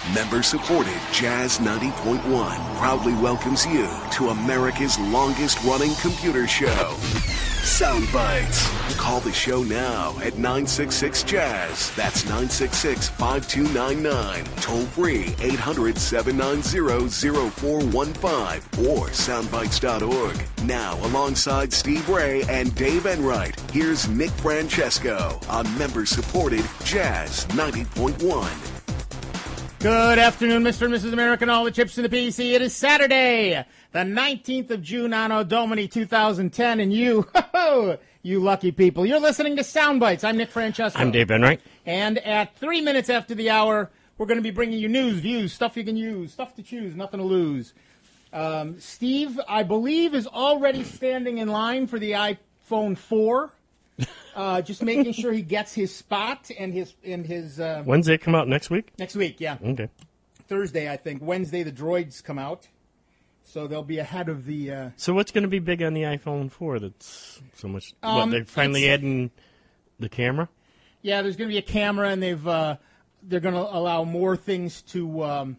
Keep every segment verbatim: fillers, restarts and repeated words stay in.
Member-supported Jazz ninety point one proudly welcomes you to America's longest-running computer show, Sound Bites. Call the show now at nine six six Jazz. That's nine six six, five two nine nine. Toll free eight hundred, seven nine zero, zero four one five or soundbites dot org. Now, alongside Steve Ray and Dave Enright, here's Nick Francesco on member-supported Jazz ninety point one. Good afternoon, Mister and Missus America, and all the chips in the P C. It is Saturday, the nineteenth of June, Anno Domini two thousand ten, and you, you lucky people, you're listening to Sound Bites. I'm Nick Francesco. I'm Dave Enright. And at three minutes after the hour, we're going to be bringing you news, views, stuff you can use, stuff to choose, nothing to lose. Um, Steve, I believe, is already standing in line for the iPhone four. Uh, just making sure he gets his spot and his and his. Uh, When's it come out next week? Next week, yeah. Okay. Thursday, I think. Wednesday, the droids come out, so they'll be ahead of the. Uh, so what's going to be big on the iPhone four? That's so much. Um, what, they're finally adding the camera. Yeah, there's going to be a camera, and they've uh, they're going to allow more things to. Um,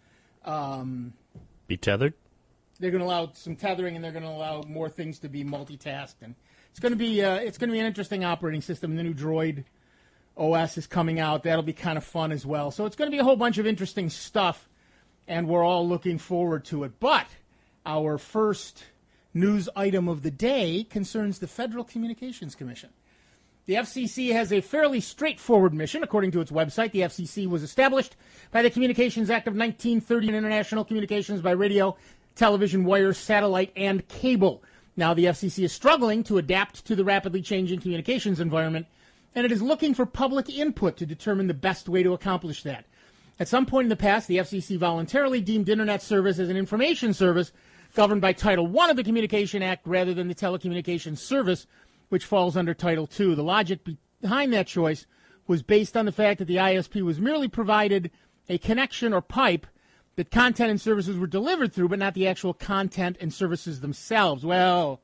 um, be tethered. They're going to allow some tethering, and they're going to allow more things to be multitasked and. It's going to be uh, it's going to be an interesting operating system. The new Droid O S is coming out. That'll be kind of fun as well. So it's going to be a whole bunch of interesting stuff, and we're all looking forward to it. But our first news item of the day concerns the Federal Communications Commission. The F C C has a fairly straightforward mission. According to its website, the F C C was established by the Communications Act of nineteen thirty and international communications by radio, television, wire, satellite, and cable. Now, the F C C is struggling to adapt to the rapidly changing communications environment, and it is looking for public input to determine the best way to accomplish that. At some point in the past, the F C C voluntarily deemed Internet service as an information service governed by Title one of the Communication Act rather than the Telecommunications Service, which falls under Title two. The logic behind that choice was based on the fact that the I S P was merely provided a connection or pipe that content and services were delivered through, but not the actual content and services themselves. Well,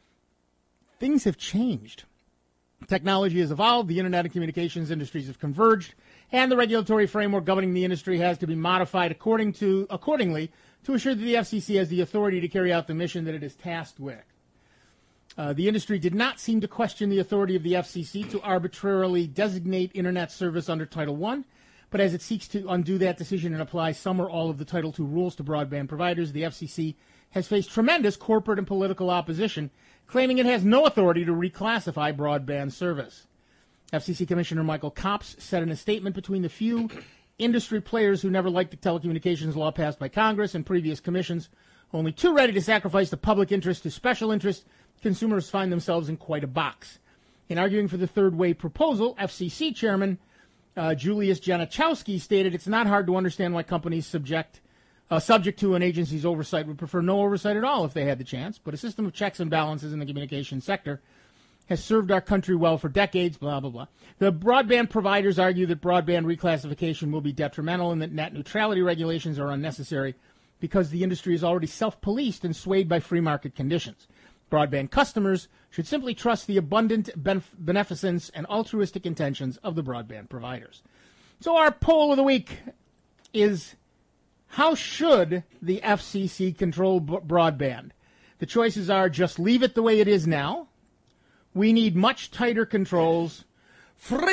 things have changed. Technology has evolved, the Internet and communications industries have converged, and the regulatory framework governing the industry has to be modified according to, accordingly to assure that the F C C has the authority to carry out the mission that it is tasked with. Uh, the industry did not seem to question the authority of the F C C to arbitrarily designate Internet service under Title one, but as it seeks to undo that decision and apply some or all of the Title two rules to broadband providers, the F C C has faced tremendous corporate and political opposition, claiming it has no authority to reclassify broadband service. F C C Commissioner Michael Copps said in a statement, between the few industry players who never liked the telecommunications law passed by Congress and previous commissions, only too ready to sacrifice the public interest to special interest, consumers find themselves in quite a box. In arguing for the third way proposal, F C C Chairman Uh, Julius Janichowski stated it's not hard to understand why companies subject uh, subject to an agency's oversight would prefer no oversight at all if they had the chance, but a system of checks and balances in the communications sector has served our country well for decades, blah, blah, blah. The broadband providers argue that broadband reclassification will be detrimental and that net neutrality regulations are unnecessary because the industry is already self-policed and swayed by free market conditions. Broadband customers should simply trust the abundant benef- beneficence and altruistic intentions of the broadband providers. So our poll of the week is, how should the F C C control b- broadband? The choices are: just leave it the way it is now, we need much tighter controls, freedom,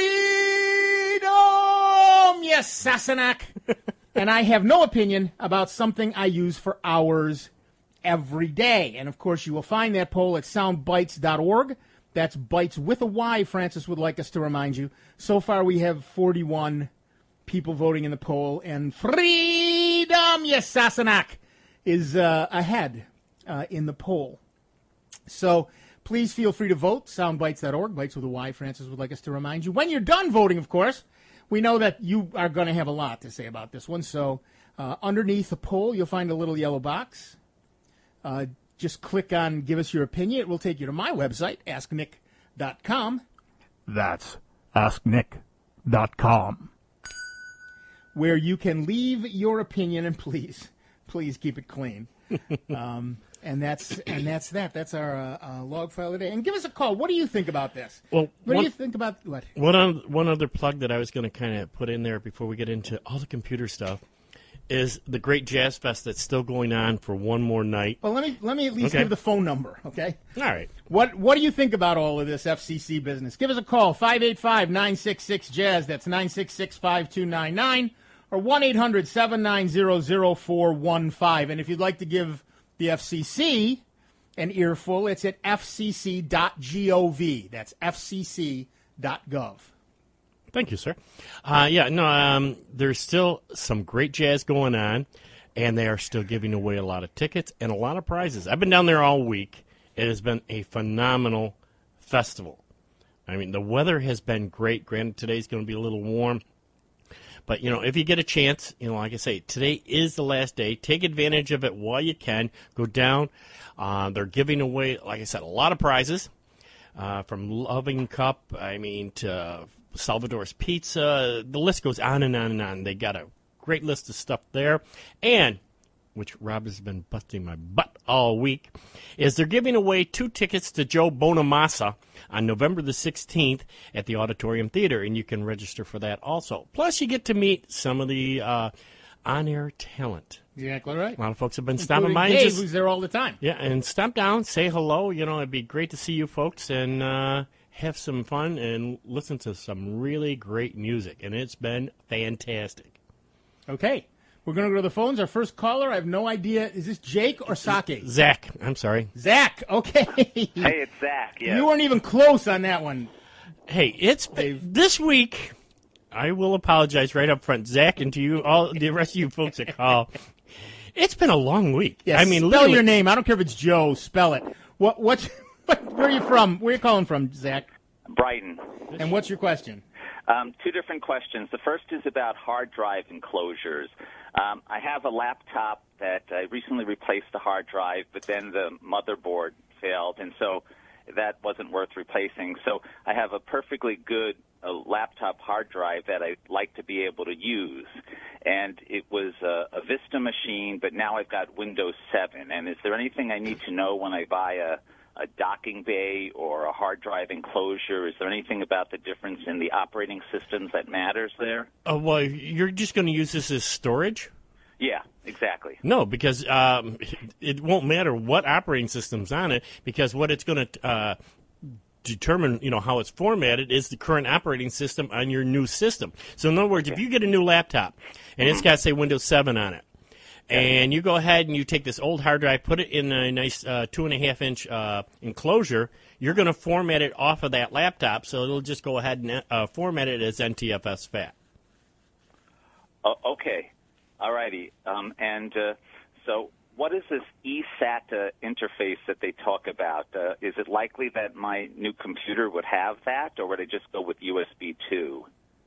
yes, Sassenach, and I have no opinion about something I use for hours every day. And, of course, you will find that poll at soundbites dot org. That's Bites with a Y, Francis would like us to remind you. So far, we have forty-one people voting in the poll, and freedom, yes, Sassenach, is uh, ahead uh, in the poll. So please feel free to vote, soundbites dot org, Bites with a Y, Francis would like us to remind you. When you're done voting, of course, we know that you are going to have a lot to say about this one. So uh, underneath the poll, you'll find a little yellow box. Uh, just click on Give Us Your Opinion. It will take you to my website, ask nick dot com. That's ask nick dot com. Where you can leave your opinion, and please, please keep it clean. um, and that's and that's that. That's our uh, uh, log file today. And give us a call. What do you think about this? Well, what one, do you think about what? One, on, one other plug that I was going to kind of put in there before we get into all the computer stuff is the Great Jazz Fest that's still going on for one more night. Well, let me let me at least Okay. give the phone number, okay? All right. What What do you think about all of this F C C business? Give us a call, five eight five, nine six six, jazz. That's nine six six, five two nine nine, or one eight hundred, seven nine zero, zero four one five. And if you'd like to give the F C C an earful, it's at f c c dot gov. That's f c c dot gov. Thank you, sir. Uh, yeah, no, um, there's still some great jazz going on, and they are still giving away a lot of tickets and a lot of prizes. I've been down there all week. It has been a phenomenal festival. I mean, the weather has been great. Granted, today's going to be a little warm. But, you know, if you get a chance, you know, like I say, today is the last day. Take advantage of it while you can. Go down. Uh, they're giving away, like I said, a lot of prizes, uh, from Loving Cup, I mean, to Salvador's Pizza. The list goes on and on and on. They got a great list of stuff there. And, which Rob has been busting my butt all week, is they're giving away two tickets to Joe Bonamassa on November the sixteenth at the Auditorium Theater, and you can register for that also. Plus, you get to meet some of the uh, on-air talent. Exactly right. A lot of folks have been stopping Including by. and Dave, just, who's there all the time. yeah, and stop down, say hello. You know, it'd be great to see you folks and uh, have some fun and listen to some really great music, and it's been fantastic. Okay. We're going to go to the phones. Our first caller, I have no idea. Is this Jake or Sake? Zach, I'm sorry. Zach, okay. Hey, it's Zach. Yeah. You weren't even close on that one. Hey, it's been, this week. I will apologize right up front, Zach, and to you, all the rest of you folks that call. It's been a long week. Yeah, I mean, spell literally, your name. I don't care if it's Joe. Spell it. What? What's? Where are you from? Where are you calling from, Zach? Brighton. And what's your question? Um, two different questions. The first is about hard drive enclosures. Um, I have a laptop that I recently replaced the hard drive, but then the motherboard failed, and so that wasn't worth replacing. So I have a perfectly good uh, laptop hard drive that I'd like to be able to use. And it was a, a Vista machine, but now I've got Windows seven. And is there anything I need to know when I buy a a docking bay or a hard drive enclosure? Is there anything about the difference in the operating systems that matters there? uh, well, you're just going to use this as storage? Yeah, exactly. No, because um, it won't matter what operating system's on it, because what it's going to uh, determine, you know, how it's formatted is the current operating system on your new system. So in other words, if you get a new laptop and it's got, say, Windows seven on it, and you go ahead and you take this old hard drive, put it in a nice uh, two and a half inch uh, enclosure, you're going to format it off of that laptop, so it'll just go ahead and uh, format it as N T F S FAT. Oh, okay. All righty. Um, and uh, so what is this E SATA interface that they talk about? Uh, is it likely that my new computer would have that, or would I just go with U S B two?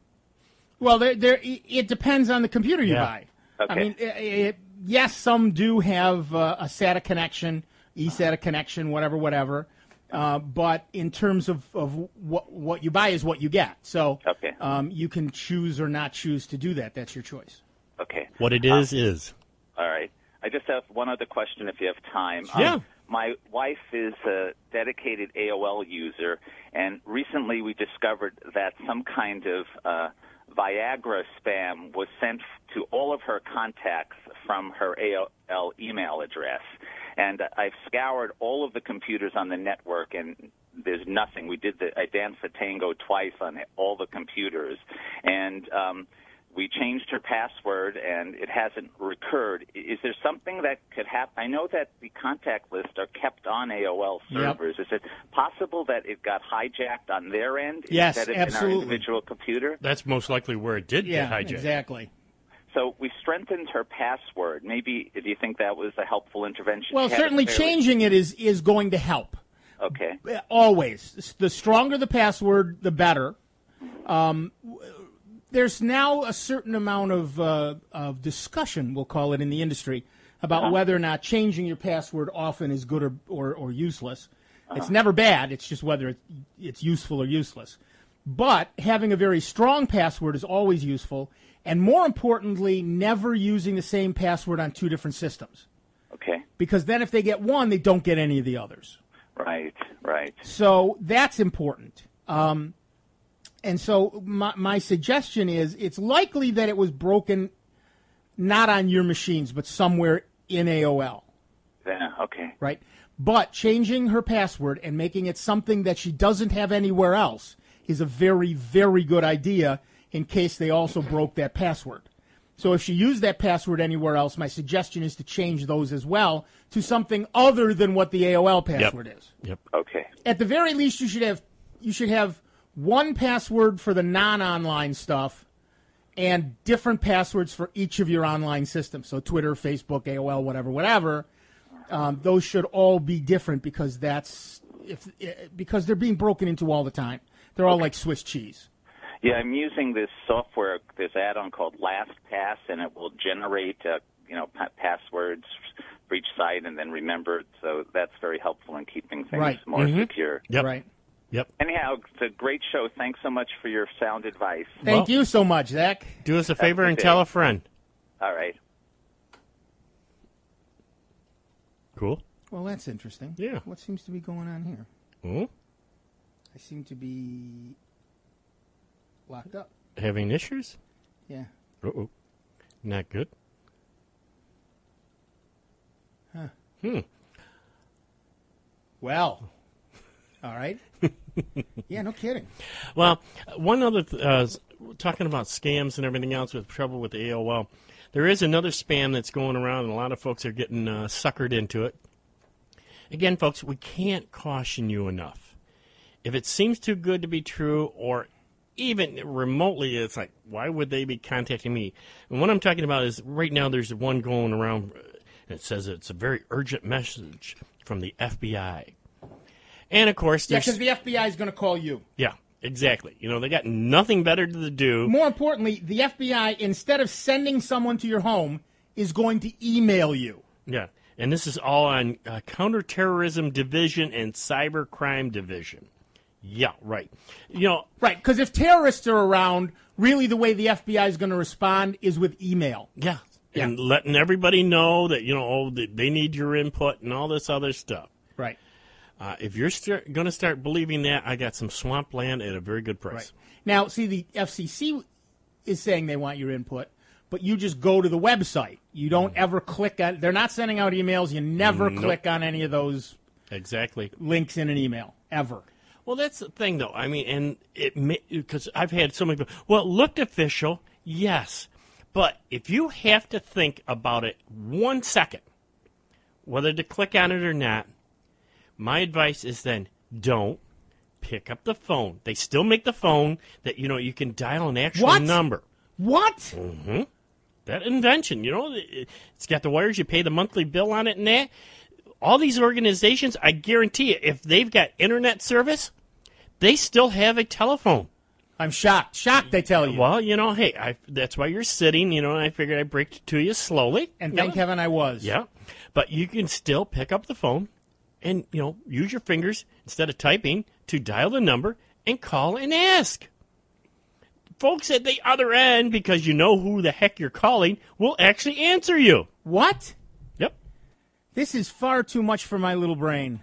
Well, there, there, it depends on the computer you Yeah. buy. Okay. I mean, it, it, yes, some do have uh, a SATA connection, E SATA connection, whatever, whatever. Uh, but in terms of, of what what you buy is what you get. So Okay. um, you can choose or not choose to do that. That's your choice. Okay. What it is, is. All right. I just have one other question if you have time. Yeah. Um, my wife is a dedicated A O L user, and recently we discovered that some kind of uh, Viagra spam was sent to all of her contacts from her A O L email address. And I've scoured all of the computers on the network, and there's nothing. We did the I danced the tango twice on all the computers, and um, we changed her password, and it hasn't recurred. Is there something that could happen? I know that the contact lists are kept on A O L servers. Yep. Is it possible that it got hijacked on their end Yes, instead of absolutely. in our individual computer? That's most likely where it did Yeah, get hijacked. exactly. So we strengthened her password. Maybe, do you think that was a helpful intervention? Well, She had a certainly fairly- changing it is, is going to help. Okay. Always. The stronger the password, the better. Um, there's now a certain amount of, uh, of discussion, we'll call it, in the industry about Uh-huh. whether or not changing your password often is good or, or, or useless. It's never bad. It's just whether it, it's useful or useless. But having a very strong password is always useful. And more importantly, never using the same password on two different systems. Okay. Because then if they get one, they don't get any of the others. Right, right. So that's important. Um, and so my, my suggestion is it's likely that it was broken not on your machines, but somewhere in A O L. Yeah, okay. Right? But changing her password and making it something that she doesn't have anywhere else is a very, very good idea in case they also broke that password. So if she used that password anywhere else, my suggestion is to change those as well to something other than what the A O L password Yep. is. Yep. Okay. At the very least, you should have you should have one password for the non-online stuff and different passwords for each of your online systems. So Twitter, Facebook, A O L, whatever, whatever. Um, those should all be different because that's if because they're being broken into all the time. They're all like Swiss cheese. Yeah, I'm using this software, this add-on called LastPass, and it will generate, uh, you know, pa- passwords for each site and then remember it. So that's very helpful in keeping things Right. more Mhm. secure. Yep. Right. Yep. Anyhow, it's a great show. Thanks so much for your sound advice. Thank Well- you so much, Zach. Do us a favor a and good tell day. a friend. All right. Cool. Well, that's interesting. Yeah. What seems to be going on here? Hmm? I seem to be locked up. Having issues? Yeah. Uh-oh. Not good. Huh. Hmm. Well. All right. Yeah, no kidding. Well, one other, th- uh, s- talking about scams and everything else with trouble with A O L, there is another spam that's going around, and a lot of folks are getting uh, suckered into it. Again, folks, we can't caution you enough. If it seems too good to be true, or even remotely, it's like, why would they be contacting me? And what I'm talking about is right now there's one going around, uh, and it says it's a very urgent message from the F B I. And, of course, Yeah, there's... because the F B I is going to call you. Yeah, exactly. You know, they got nothing better to do. More importantly, the F B I, instead of sending someone to your home, is going to email you. Yeah, and this is all on uh, Counterterrorism Division and Cybercrime Division. Yeah, right. You know, Right, because if terrorists are around, really the way the F B I is going to respond is with email. yeah, Yeah. and letting everybody know that, you know, oh, they, they need your input and all this other stuff. Right. Uh, if you're st- going to start believing that, I got some swampland at a very good price. Right. Now, see, the F C C is saying they want your input, but you just go to the website. You don't ever click on. They're not sending out emails. You never Nope. click on any of those Exactly. links in an email ever. Well, that's the thing, though. I mean, and it because I've had so many people. Well, it looked official, yes, but if you have to think about it one second, whether to click on it or not, my advice is then don't pick up the phone. They still make the phone that you know you can dial an actual What? number. What? That invention, you know, it- it's got the wires. You pay the monthly bill on it and that. All these organizations, I guarantee you, if they've got internet service, they still have a telephone. I'm shocked. Shocked, I tell you. Well, you know, hey, I, that's why you're sitting, you know, and I figured I'd break it to you slowly. And You thank know? heaven I was. Yeah. But you can still pick up the phone and, you know, use your fingers instead of typing to dial the number and call and ask. Folks at the other end, because you know who the heck you're calling, will actually answer you. What? Yep. This is far too much for my little brain.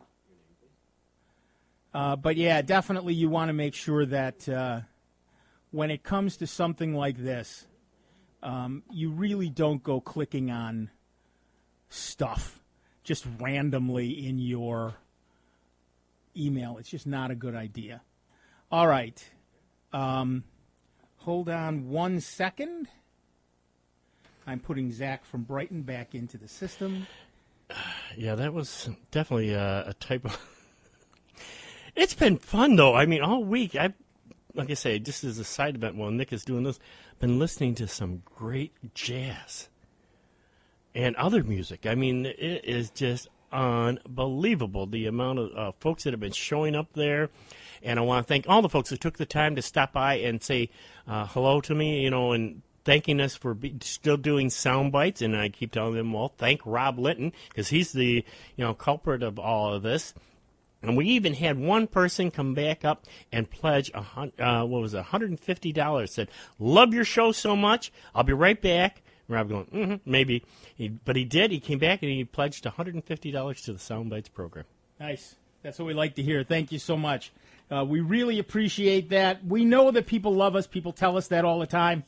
Uh, but yeah, definitely you want to make sure that uh, when it comes to something like this, um, you really don't go clicking on stuff just randomly in your email. It's just not a good idea. All right. Um, hold on one second. I'm putting Zach from Brighton back into the system. Yeah, that was definitely a, a type of... It's been fun, though. I mean, all week, I've, like I say, just as a side event while Nick is doing this, been listening to some great jazz and other music. I mean, it is just unbelievable, the amount of uh, folks that have been showing up there. And I want to thank all the folks who took the time to stop by and say uh, hello to me, you know, and thanking us for be, still doing sound bites. And I keep telling them, well, thank Rob Litton, because he's the, you know, culprit of all of this. And we even had one person come back up and pledge a hun- uh, what was it, one hundred fifty dollars. Said, "Love your show so much. I'll be right back." And Rob going, mm-hmm, maybe, he, but he did. He came back and he pledged one hundred fifty dollars to the Soundbites program. Nice. That's what we like to hear. Thank you so much. Uh, we really appreciate that. We know that people love us. People tell us that all the time.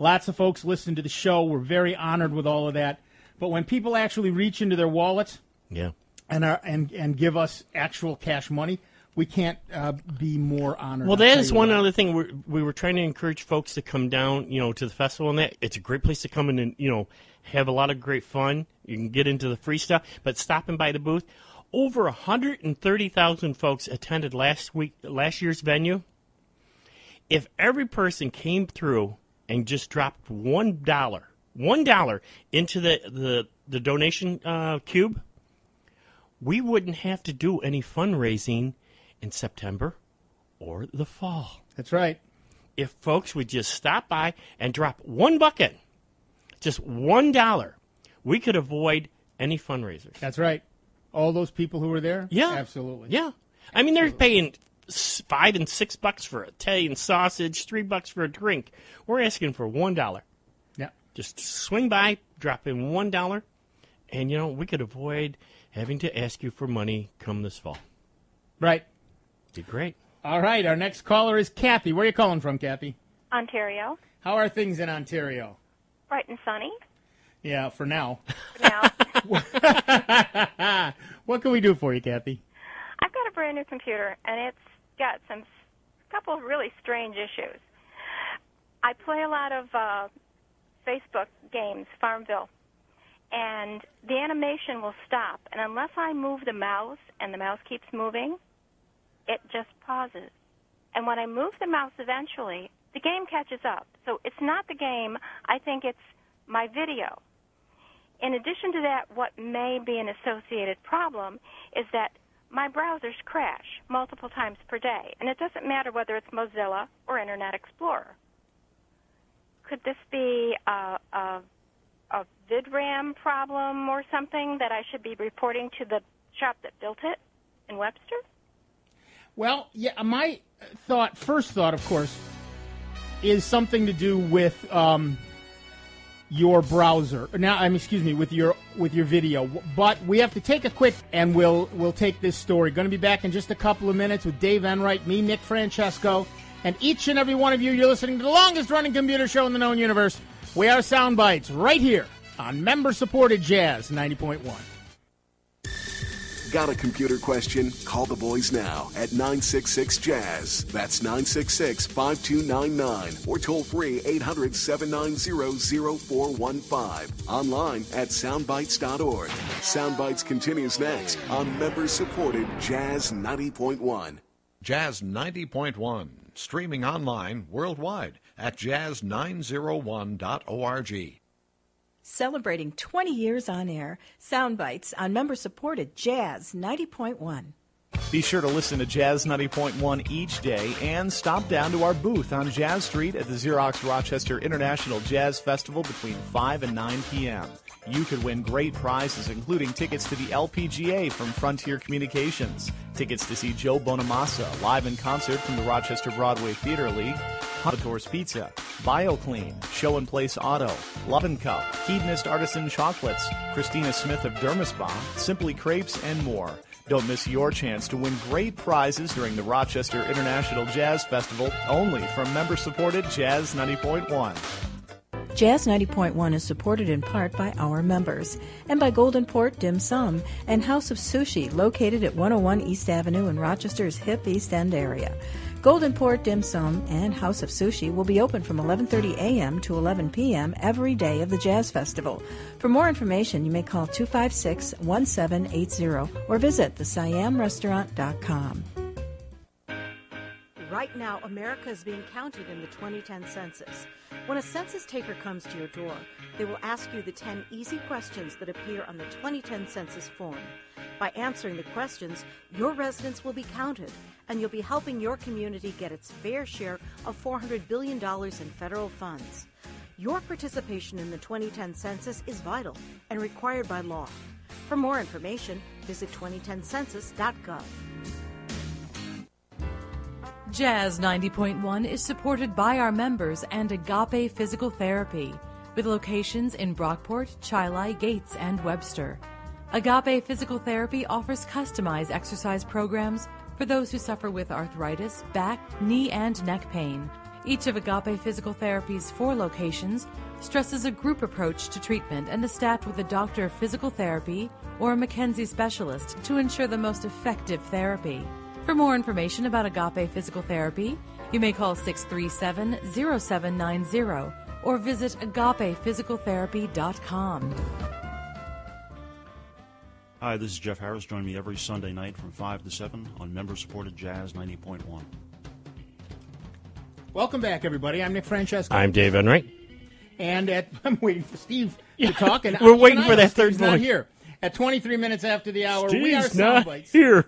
Lots of folks listen to the show. We're very honored with all of that. But when people actually reach into their wallets Yeah. and are, and and give us actual cash money, we can't uh, be more honored. Well, I'll that tell is you one that. other thing. We're, we were trying to encourage folks to come down, you know, to the festival, and that it's a great place to come in and, you know, have a lot of great fun. You can get into the free stuff, but stopping by the booth. Over one hundred thirty thousand folks attended last week, last year's venue. If every person came through and just dropped one dollar, one dollar into the the, the donation uh, cube, we wouldn't have to do any fundraising in September or the fall. That's right. If folks would just stop by and drop one bucket, just one dollar, we could avoid any fundraisers. That's right. All those people who were there? Yeah. Absolutely. Yeah. I mean, they're paying s- five and six bucks for Italian sausage, three bucks for a drink. We're asking for one dollar. Yeah. Just swing by, drop in one dollar, and, you know, we could avoid having to ask you for money come this fall. Right. Be great. All right. Our next caller is Kathy. Where are you calling from, Kathy? Ontario. How are things in Ontario? Bright and sunny. Yeah, for now. Now, What can we do for you, Kathy? I've got a brand new computer, and it's got some couple of really strange issues. I play a lot of uh, Facebook games, Farmville, and the animation will stop. And unless I move the mouse and the mouse keeps moving, it just pauses. And when I move the mouse eventually, the game catches up. So it's not the game. I think it's my video. In addition to that, what may be an associated problem is that my browsers crash multiple times per day. And it doesn't matter whether it's Mozilla or Internet Explorer. Could this be a, a, a VidRAM problem or something that I should be reporting to the shop that built it in Webster? Well, yeah, my thought, first thought, of course, is something to do with um, your browser. Now, I mean, excuse me, with your with your video. But we have to take a quick, and we'll we'll take this story. Going to be back in just a couple of minutes with Dave Enright, me, Nick Francesco, and each and every one of you. You're listening to the longest-running computer show in the known universe. We are Soundbites right here on member-supported Jazz ninety point one. Got a computer question? Call the boys now at nine six six jazz. That's nine six six, five two nine nine. Or toll free eight hundred, seven nine zero, zero four one five. Online at soundbites dot org. Soundbites continues next on member-supported Jazz ninety point one. Jazz ninety point one, streaming online worldwide at jazz nine oh one dot org. Celebrating twenty years on air, Soundbites on member-supported Jazz ninety point one. Be sure to listen to Jazz ninety point one each day and stop down to our booth on Jazz Street at the Xerox Rochester International Jazz Festival between five and nine p.m. You could win great prizes, including tickets to the L P G A from Frontier Communications, tickets to see Joe Bonamassa live in concert from the Rochester Broadway Theater League, Humatore's Pizza, BioClean, Show and Place Auto, Love and Cup, Hedonist Artisan Chocolates, Christina Smith of Dermaspa, Simply Crepes, and more. Don't miss your chance to win great prizes during the Rochester International Jazz Festival, only from member-supported Jazz ninety point one. Jazz ninety point one is supported in part by our members and by Golden Port Dim Sum and House of Sushi, located at one oh one East Avenue in Rochester's hip East End area. Golden Port Dim Sum and House of Sushi will be open from eleven thirty a.m. to eleven p.m. every day of the Jazz Festival. For more information, you may call two five six, one seven eight zero or visit the siam restaurant dot com. Right now, America is being counted in the twenty ten census. When a census taker comes to your door, they will ask you the ten easy questions that appear on the twenty ten census form. By answering the questions, your residents will be counted, and you'll be helping your community get its fair share of four hundred billion dollars in federal funds. Your participation in the twenty ten census is vital and required by law. For more information, visit twenty ten census dot gov. Jazz ninety point one is supported by our members and Agape Physical Therapy, with locations in Brockport, Chili, Gates, and Webster. Agape Physical Therapy offers customized exercise programs for those who suffer with arthritis, back, knee, and neck pain. Each of Agape Physical Therapy's four locations stresses a group approach to treatment and is staffed with a doctor of physical therapy or a McKenzie specialist to ensure the most effective therapy. For more information about Agape Physical Therapy, you may call six three seven, zero seven nine zero or visit agape physical therapy dot com. Hi, this is Jeff Harris. Join me every Sunday night from five to seven on member-supported Jazz ninety point one. Welcome back, everybody. I'm Nick Francesco. I'm Dave Enright. And at, I'm waiting for Steve to talk. And We're waiting tonight, for that Steve's third not voice. here. At twenty-three minutes after the hour, Steve's we are not Soundbites. here.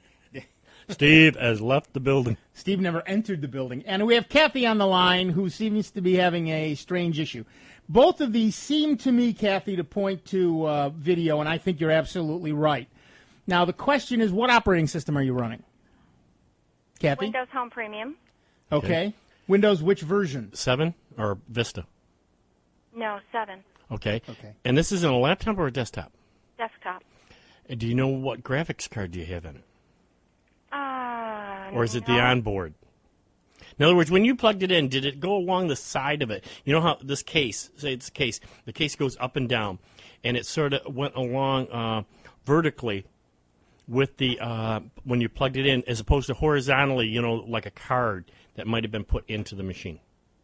Steve has left the building. Steve never entered the building. And we have Kathy on the line, who seems to be having a strange issue. Both of these seem to me, Kathy, to point to uh, video, and I think you're absolutely right. Now, the question is, what operating system are you running? Kathy? Windows Home Premium. Okay. Okay. Windows, which version? Seven or Vista? No, seven. Okay. Okay. And this is in a laptop or a desktop? Desktop. And do you know what graphics card do you have in it? Uh, Or is it no. the onboard? In other words, when you plugged it in, did it go along the side of it? You know how this case, say it's a case, the case goes up and down, and it sort of went along uh, vertically with the, uh, when you plugged it in, as opposed to horizontally, you know, like a card that might have been put into the machine.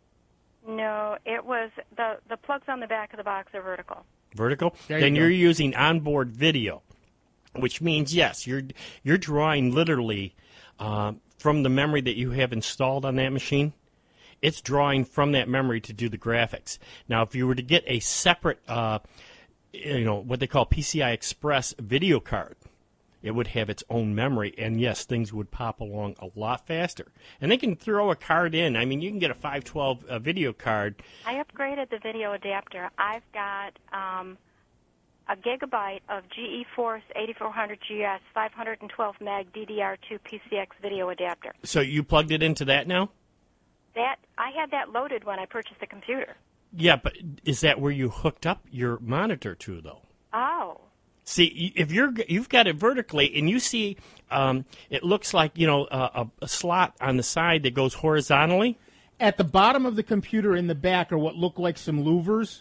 No, it was the the plugs on the back of the box are vertical. Vertical? There you Then go. you're using onboard video, which means, yes, you're you're drawing literally uh, from the memory that you have installed on that machine. It's drawing from that memory to do the graphics. Now, if you were to get a separate, uh, you know, what they call P C I Express video card, it would have its own memory, and yes, things would pop along a lot faster. And they can throw a card in. I mean, you can get a five twelve uh, video card. I upgraded the video adapter. I've got um, a gigabyte of GeForce eighty-four hundred G S five hundred twelve meg D D R two P C X video adapter. So you plugged it into that now? That I had that loaded when I purchased the computer. Yeah, but is that where you hooked up your monitor to, though? Oh. See, if you're you've got it vertically, and you see, um, it looks like you know a, a slot on the side that goes horizontally. At the bottom of the computer in the back are what look like some louvers,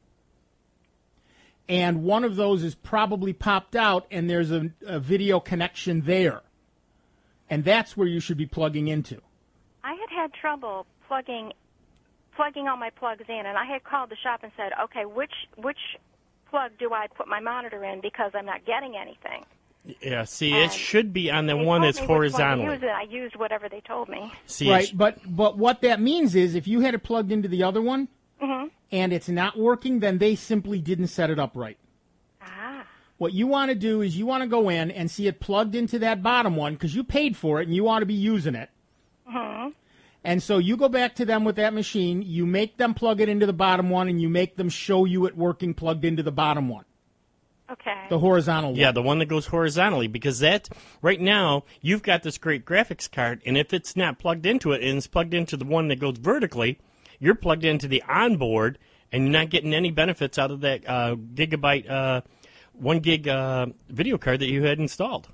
and one of those is probably popped out, and there's a, a video connection there, and that's where you should be plugging into. I had had trouble plugging plugging all my plugs in, and I had called the shop and said, okay, which which plug do I put my monitor in because I'm not getting anything? Yeah, see, And it should be on the They one told that's me which one to horizontally. use, and I used whatever they told me. See, right, it's- but but what that means is if you had it plugged into the other one Mm-hmm. and it's not working, then they simply didn't set it up right. Ah. What you want to do is you want to go in and see it plugged into that bottom one because you paid for it and you want to be using it. Mm-hmm. And so you go back to them with that machine, you make them plug it into the bottom one, and you make them show you it working plugged into the bottom one, Okay. the horizontal one. Yeah, the one that goes horizontally, because that right now you've got this great graphics card, and if it's not plugged into it and it's plugged into the one that goes vertically, you're plugged into the onboard, and you're not getting any benefits out of that uh, gigabyte, uh, one gig uh, video card that you had installed.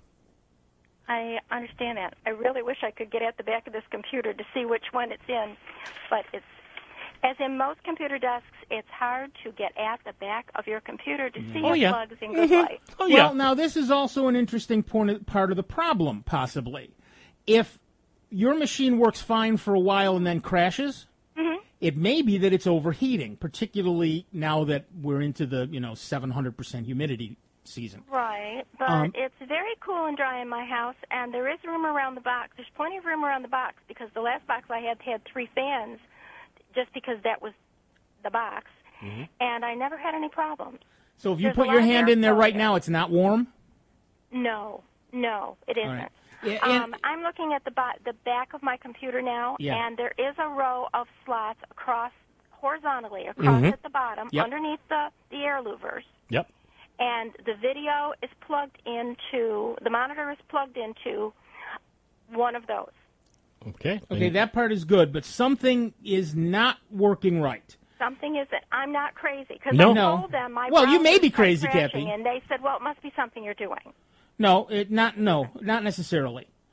I understand that. I really wish I could get at the back of this computer to see which one it's in, but it's as in most computer desks, it's hard to get at the back of your computer to see Oh, your yeah. plugs in good Mhm. light. Well, now this is also an interesting point, part of the problem, possibly. If your machine works fine for a while and then crashes, Mhm. it may be that it's overheating, particularly now that we're into the you know seven hundred percent humidity season. Right, but Um, it's very cool and dry in my house, and there is room around the box. There's plenty of room around the box because the last box I had had three fans, just because that was the box, and I never had any problems. So if you There's put a your lot of hand in there airflow right there. now, it's not warm? No, no, it isn't. right. Yeah, and- um, I'm looking at the bo- the back of my computer now, Yeah. and there is a row of slots across horizontally across Mhm. at the bottom, Yep. underneath the the air louvers. Yep. And the video is plugged into, the monitor is plugged into one of those. Okay. Okay, that part is good, but something is not working right. Something is that I'm not crazy because No. I No. told them my Well, you may browser's be not crazy, crashing, Kathy. and they said, well, it must be something you're doing. No, it not no, not necessarily.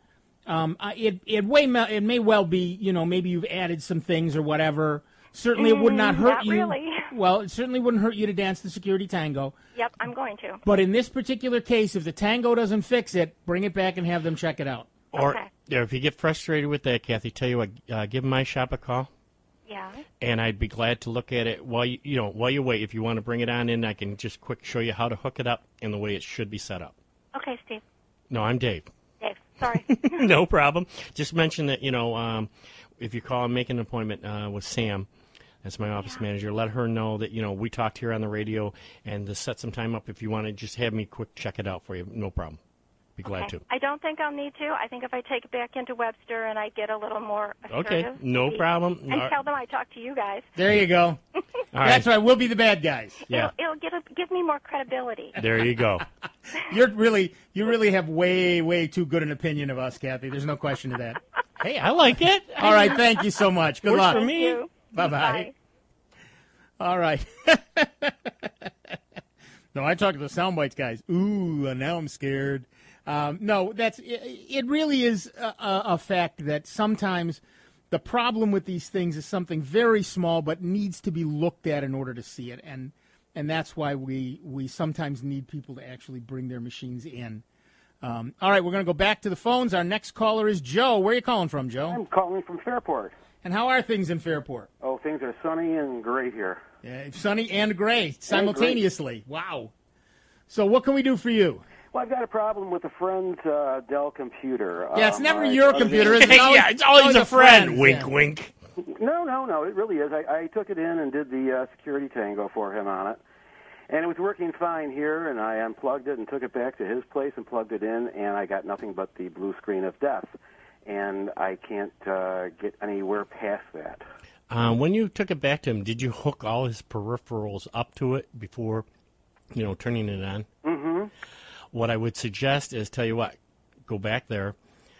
Um, uh, it it way me- it may well be, you know, maybe you've added some things or whatever. Certainly, it would not Mm, hurt not you. really. Well, it certainly wouldn't hurt you to dance the security tango. Yep, I'm going to. But in this particular case, if the tango doesn't fix it, bring it back and have them check it out. Or Okay. yeah, if you get frustrated with that, Kathy, tell you what, uh, give my shop a call, Yeah. and I'd be glad to look at it while you, you know while you wait. If you want to bring it on in, I can just quick show you how to hook it up and the way it should be set up. Okay, Steve. No, I'm Dave. Dave, sorry. No problem. Just mention that, you know, um, if you call and make an appointment uh, with Sam, that's my office manager, let her know that, you know, we talked here on the radio and to set some time up if you want to just have me quick check it out for you. No problem. Be glad Okay. to. I don't think I'll need to. I think if I take it back into Webster and I get a little more assertive. Okay, no maybe, problem. And All right. tell them I talked to you guys. There you go. All That's right. right. We'll be the bad guys. Yeah. It'll, it'll get a, give me more credibility. There you go. You're really, you really have way, way too good an opinion of us, Kathy. There's no question of that. Hey, I like it. All right. Thank you so much. Good Works luck. for me. Bye bye. All right. No, I talked to the Soundbites guys. Ooh, now I'm scared. Um, no, that's it, it really is a, a, a fact that sometimes the problem with these things is something very small but needs to be looked at in order to see it. And and that's why we, we sometimes need people to actually bring their machines in. Um, all right, we're going to go back to the phones. Our next caller is Joe. Where are you calling from, Joe? I'm calling from Fairport. And how are things in Fairport? Oh, things are sunny and great here. Yeah, sunny and gray simultaneously. Wow. So what can we do for you? Well, I've got a problem with a friend's uh, Dell computer. Yeah, it's Um, never I- your I- computer. It's always, Yeah, it's always a friend. Wink, yeah. wink. No, no, no, it really is. I, I took it in and did the uh, security tango for him on it. And it was working fine here, and I unplugged it and took it back to his place and plugged it in, and I got nothing but the blue screen of death. And I can't uh, get anywhere past that. Um, when you took it back to him, did you hook all his peripherals up to it before, you know, turning it on? Mm-hmm. What I would suggest is, tell you what, go back there,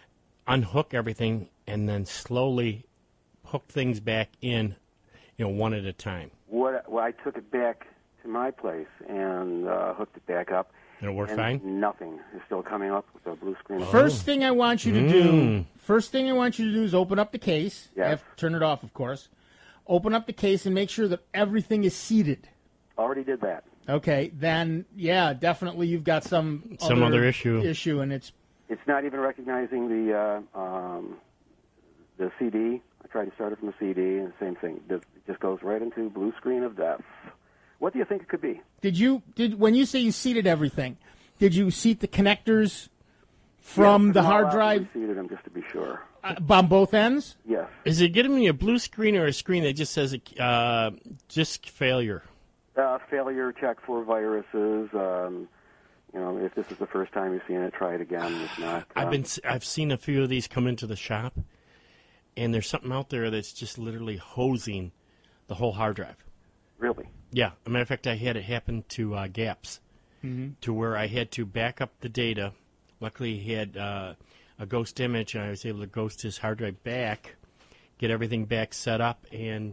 unhook everything, and then slowly hook things back in, you know, one at a time. What, well, I took it back to my place and uh, hooked it back up. It'll work and fine? Nothing is still coming up with the blue screen. First thing I want you to do, Mm. first thing I want you to do is open up the case. Yes. Have- turn it off, of course. Open up the case and make sure that everything is seated. Already did that. Okay, then yeah, definitely you've got some Some other issue. Issue, and it's It's not even recognizing the uh, um, the C D. I tried to start it from a C D, and the same thing. It just goes right into blue screen of death. What do you think it could be? Did you did when you say you seated everything? Did you seat the connectors from Yeah, the I'm hard allowed to drive seated them just to be sure. uh, on both ends? Yes. Is it giving me a blue screen or a screen that just says uh, disk failure? Uh, failure check for viruses. Um, you know, if this is the first time you've seen it, try it again. If not, I've um, been I've seen a few of these come into the shop, and there's something out there that's just literally hosing the whole hard drive. Really? Yeah. As a matter of fact, I had it happen to uh, Gaps, Mhm. to where I had to back up the data. Luckily, he had uh, a ghost image, and I was able to ghost his hard drive back, get everything back set up, and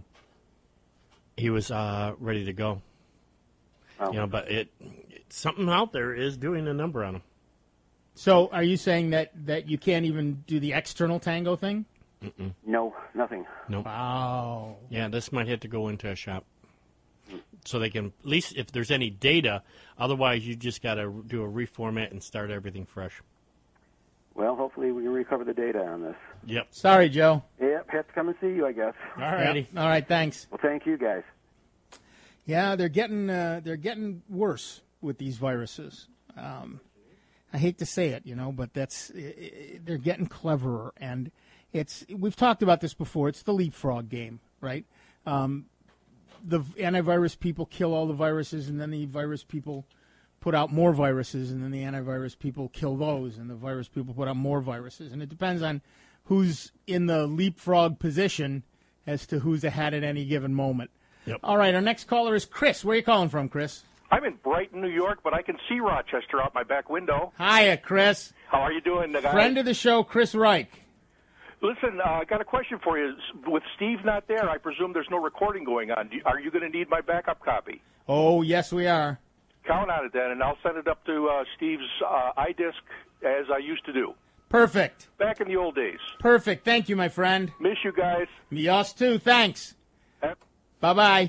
he was uh, ready to go. Oh. You know, but it, it something out there is doing a number on him. So are you saying that, that you can't even do the external tango thing? Mm-mm. No, nothing. Nope. Wow. Yeah, this might have to go into a shop. So they can, at least if there's any data, otherwise you just got to do a reformat and start everything fresh. Well, hopefully we can recover the data on this. Yep. Sorry, Joe. Yep, have to come and see you, I guess. All righty. Yep. All right, thanks. Well, thank you, guys. Yeah, they're getting uh, they're getting worse with these viruses. Um, I hate to say it, you know, but that's i- i- they're getting cleverer, and it's we've talked about this before. It's the leapfrog game, right? Um, the antivirus people kill all the viruses, and then the virus people put out more viruses, and then the antivirus people kill those, and the virus people put out more viruses, and it depends on who's in the leapfrog position as to who's ahead at any given moment. Yep. All right, our next caller is Chris. Where are you calling from, Chris? I'm in Brighton, New York, but I can see Rochester out my back window. Hiya, Chris. How are you doing, guys? Friend of the show, Chris Reich. Listen, uh, I got a question for you. With Steve not there, I presume there's no recording going on. Do you- Are you going to need my backup copy? Oh, yes, we are. Count on it then, and I'll send it up to uh, Steve's uh, iDisk as I used to do. Perfect. Back in the old days. Perfect. Thank you, my friend. Miss you guys. Me us too. Thanks. Yep. Bye-bye.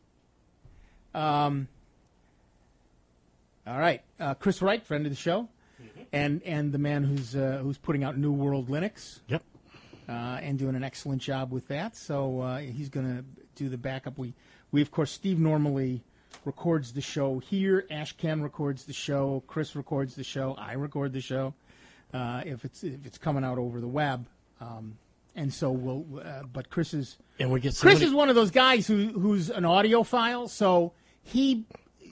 Um. All right. Uh, Chris Wright, friend of the show, mm-hmm. and and the man who's uh, who's putting out New World Linux. Yep. Uh, and doing an excellent job with that. So uh, he's going to do the backup. We, we of course, Steve normally records the show here. Ashcan records the show. Chris records the show. I record the show uh, if it's if it's coming out over the web. Um, and so we'll. Uh, but Chris is. And we get somebody- Chris is one of those guys who who's an audiophile. So he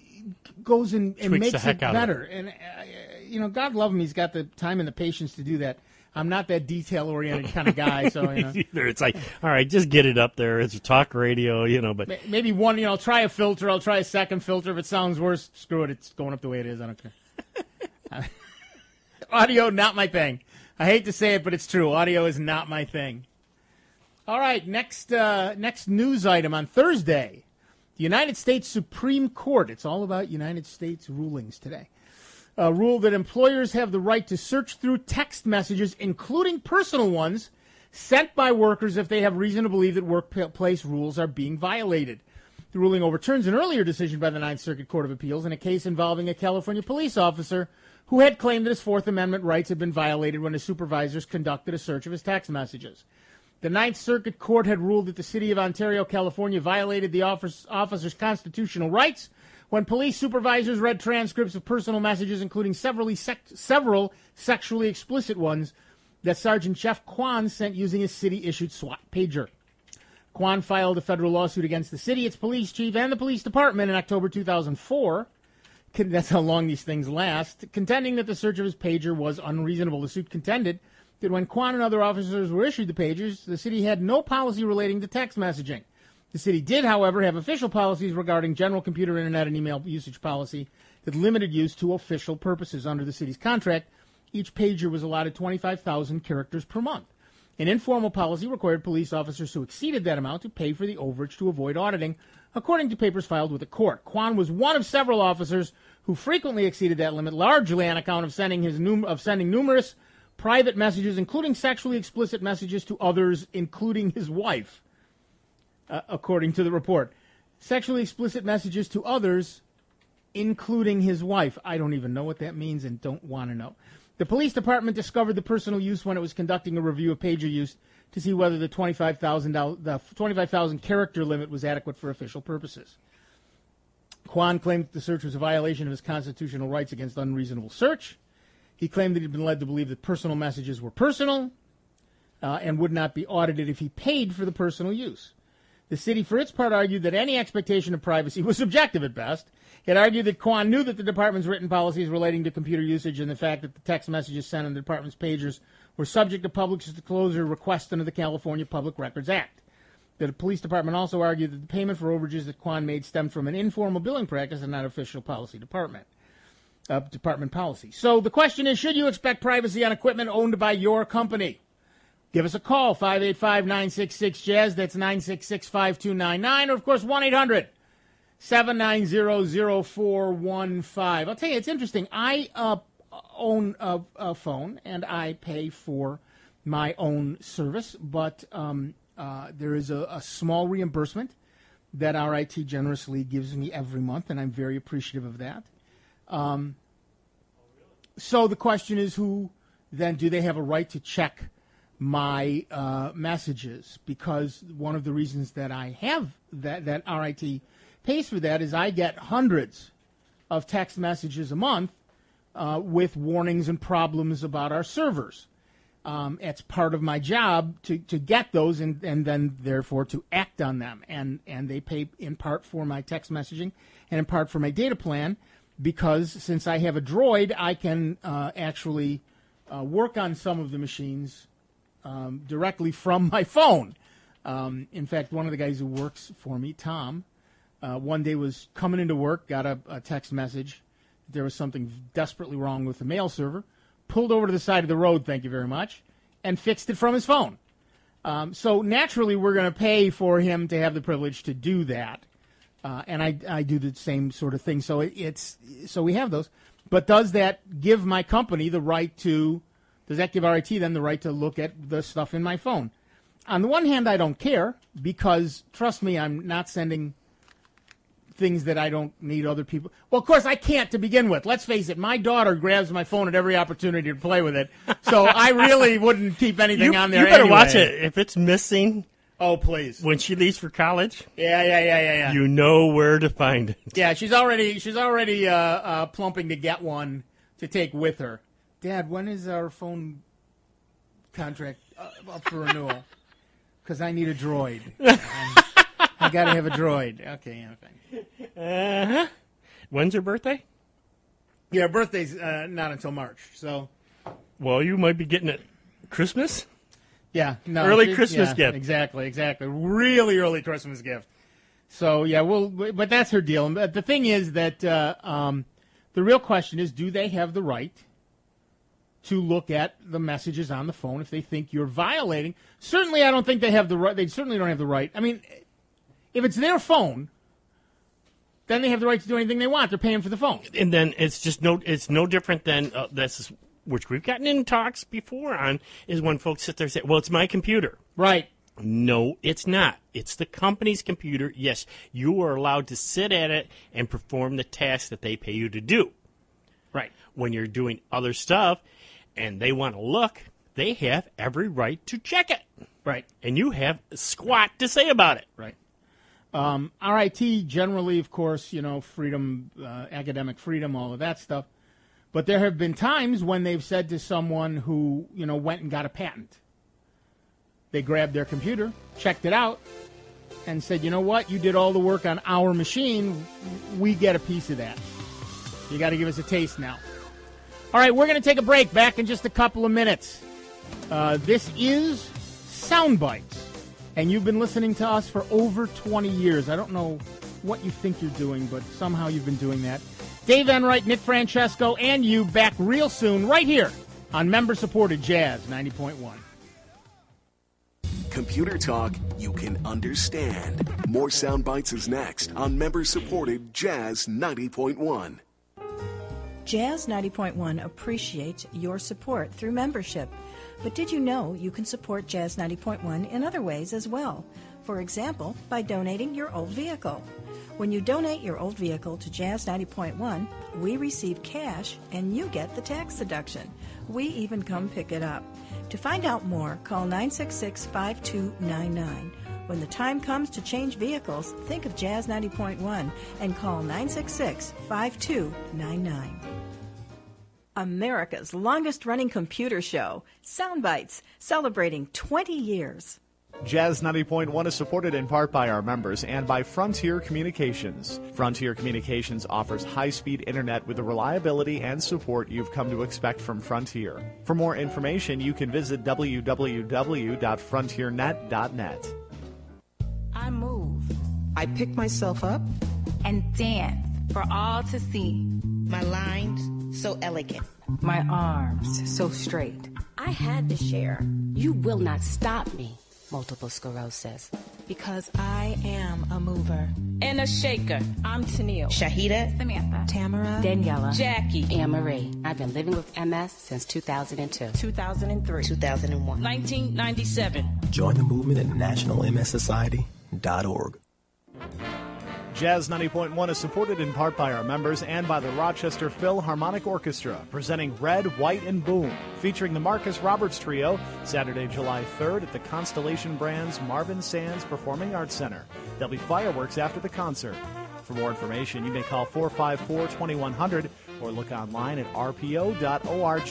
goes and, and Tweaks makes the heck it out of better. And uh, you know, God love him. He's got the time and the patience to do that. I'm not that detail-oriented kind of guy, so you know. Either. It's like, all right, just get it up there. It's talk radio, you know. But maybe one, you know, I'll try a filter. I'll try a second filter. If it sounds worse, screw it. It's going up the way it is. I don't care. Audio, not my thing. I hate to say it, but it's true. Audio is not my thing. All right, next uh, next news item on Thursday. The United States Supreme Court. It's all about United States rulings today. Uh, ruled that employers have the right to search through text messages, including personal ones, sent by workers if they have reason to believe that workplace rules are being violated. The ruling overturns an earlier decision by the Ninth Circuit Court of Appeals in a case involving a California police officer who had claimed that his Fourth Amendment rights had been violated when his supervisors conducted a search of his text messages. The Ninth Circuit Court had ruled that the city of Ontario, California, violated the officer's constitutional rights when police supervisors read transcripts of personal messages, including several, sec- several sexually explicit ones, that Sergeant Jeff Kwan sent using his city-issued SWAT pager. Kwan filed a federal lawsuit against the city, its police chief, and the police department in October two thousand four. That's how long these things last, contending that the search of his pager was unreasonable. The suit contended that when Kwan and other officers were issued the pagers, the city had no policy relating to text messaging. The city did, however, have official policies regarding general computer, internet, and email usage policy that limited use to official purposes. Under the city's contract, each pager was allotted twenty-five thousand characters per month. An informal policy required police officers who exceeded that amount to pay for the overage to avoid auditing, according to papers filed with the court. Kwan was one of several officers who frequently exceeded that limit, largely on account of sending his num- of sending numerous private messages, including sexually explicit messages to others, including his wife. Uh, according to the report. Sexually explicit messages to others, including his wife. I don't even know what that means and don't want to know. The police department discovered the personal use when it was conducting a review of pager use to see whether the twenty-five thousand the twenty-five thousand character limit was adequate for official purposes. Kwan claimed that the search was a violation of his constitutional rights against unreasonable search. He claimed that he'd been led to believe that personal messages were personal uh, and would not be audited if he paid for the personal use. The city, for its part, argued that any expectation of privacy was subjective at best. It argued that Kwan knew that the department's written policies relating to computer usage and the fact that the text messages sent on the department's pagers were subject to public disclosure requests under the California Public Records Act. The police department also argued that the payment for overages that Kwan made stemmed from an informal billing practice and not official policy department. Uh, department policy. So the question is, should you expect privacy on equipment owned by your company? Give us a call, five eight five, nine six six, Jazz. That's nine six six, five two nine nine. Or, of course, one eight hundred, seven nine zero, zero four one five. I'll tell you, it's interesting. I uh, own a, a phone, and I pay for my own service. But um, uh, there is a, a small reimbursement that R I T generously gives me every month, and I'm very appreciative of that. Um, so the question is, who then do they have a right to check my uh, messages? Because one of the reasons that I have that, that R I T pays for that is I get hundreds of text messages a month uh, with warnings and problems about our servers. Um, it's part of my job to, to get those and, and then, therefore, to act on them. And, and they pay in part for my text messaging and in part for my data plan because since I have a Droid, I can uh, actually uh, work on some of the machines Um, directly from my phone. Um, in fact, one of the guys who works for me, Tom, uh, one day was coming into work, got a, a text message. There was something desperately wrong with the mail server, pulled over to the side of the road, thank you very much, and fixed it from his phone. Um, so naturally, we're going to pay for him to have the privilege to do that. Uh, and I, I do the same sort of thing. So it, it's so we have those. But does that give my company the right to Does that give R I T then the right to look at the stuff in my phone? On the one hand, I don't care because, trust me, I'm not sending things that I don't need other people. Well, of course, I can't to begin with. Let's face it, my daughter grabs my phone at every opportunity to play with it, so I really wouldn't keep anything you, on there You better anyway. watch it. If it's missing... Oh, please. When she leaves for college... Yeah, yeah, yeah, yeah, yeah. You know where to find it. Yeah, she's already she's already uh, uh, plumping to get one to take with her. Dad, when is our phone contract uh, up for renewal? Because I need a droid. I got to have a droid. Okay, yeah, thanks. Uh-huh. When's her birthday? Yeah, her birthday's uh, not until March, so... Well, you might be getting it Christmas? Yeah, no. Early she- Christmas yeah, gift. Exactly, exactly. Really early Christmas gift. So, yeah, well, but that's her deal. But the thing is that uh, um, the real question is, do they have the right to look at the messages on the phone if they think you're violating? Certainly, I don't think they have the right. They certainly don't have the right. I mean, if it's their phone, then they have the right to do anything they want. They're paying for the phone. And then it's just no, it's no different than uh, this, which we've gotten in talks before on, is when folks sit there and say, well, it's my computer. Right. No, it's not. It's the company's computer. Yes, you are allowed to sit at it and perform the tasks that they pay you to do. Right. When you're doing other stuff and they want to look, they have every right to check it. Right. And you have squat to say about it. Right. Um, R I T generally, of course, you know, freedom, uh, academic freedom, all of that stuff. But there have been times when they've said to someone who, you know, went and got a patent. They grabbed their computer, checked it out, and said, you know what, you did all the work on our machine. We get a piece of that. You got to give us a taste now. All right, we're going to take a break. Back in just a couple of minutes. Uh, this is Sound Bites. And you've been listening to us for over twenty years. I don't know what you think you're doing, but somehow you've been doing that. Dave Enright, Nick Francesco, and you back real soon right here on member-supported Jazz ninety point one. Computer talk you can understand. More Sound Bites is next on member-supported Jazz ninety point one. Jazz ninety point one appreciates your support through membership. But did you know you can support Jazz ninety point one in other ways as well? For example, by donating your old vehicle. When you donate your old vehicle to Jazz ninety point one, we receive cash and you get the tax deduction. We even come pick it up. To find out more, call nine six six, five two nine nine. When the time comes to change vehicles, think of Jazz ninety point one and call nine six six, five two nine nine. America's longest-running computer show, Sound Bites, celebrating twenty years. Jazz ninety point one is supported in part by our members and by Frontier Communications. Frontier Communications offers high-speed internet with the reliability and support you've come to expect from Frontier. For more information, you can visit w w w dot frontier net dot net. I move. I pick myself up and dance for all to see. My lines so elegant. My arms so straight. I had to share. You will not stop me, multiple sclerosis. Because I am a mover. And a shaker. I'm Tennille. Shahida. Samantha. Tamara. Daniela. Jackie. Anne Marie. I've been living with M S since two thousand two. two thousand three. two thousand one. nineteen ninety-seven. Join the movement at national m s society dot org. Jazz ninety point one is supported in part by our members and by the Rochester Philharmonic Orchestra, presenting Red, White, and Boom, featuring the Marcus Roberts Trio, Saturday, July third at the Constellation Brands Marvin Sands Performing Arts Center. There'll be fireworks after the concert. For more information, you may call four five four, two one zero zero or look online at r p o dot org.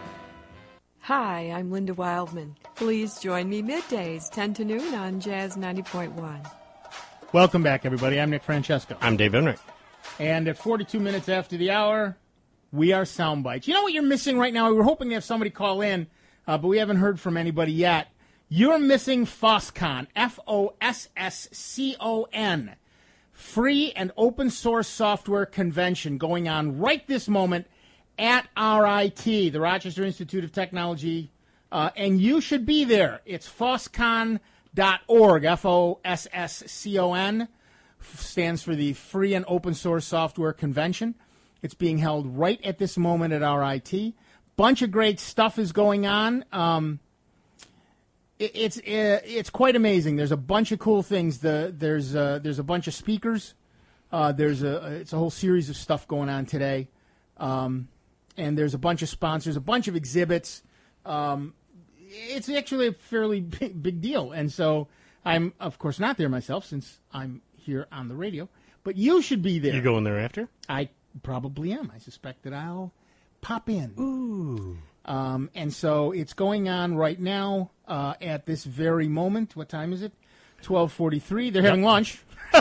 Hi, I'm Linda Wildman. Please join me middays, ten to noon on Jazz ninety point one. Welcome back, everybody. I'm Nick Francesco. I'm Dave Enright. And at forty-two minutes after the hour, we are Sound Bites. You know what you're missing right now? We were hoping to have somebody call in, uh, but we haven't heard from anybody yet. You're missing FossCon, F O S S C O N, free and open source software convention going on right this moment at R I T, the Rochester Institute of Technology, uh, and you should be there. It's FossCon dot org, F O S S C O N, stands for the Free and Open Source Software Convention. It's being held right at this moment at R I T. bunch of great stuff is going on. Um, it, it's uh, it's quite amazing. There's a bunch of cool things. The there's uh, there's a bunch of speakers. Uh, there's a it's a whole series of stuff going on today, um, and there's a bunch of sponsors, a bunch of exhibits. Um, it's actually a fairly big, big deal, and so I'm of course not there myself since I'm here on the radio. But you should be there. You going there after? I probably am. I suspect that I'll pop in. Ooh. Um, and so it's going on right now uh, at this very moment. What time is it? twelve forty-three. They're having Yep. lunch.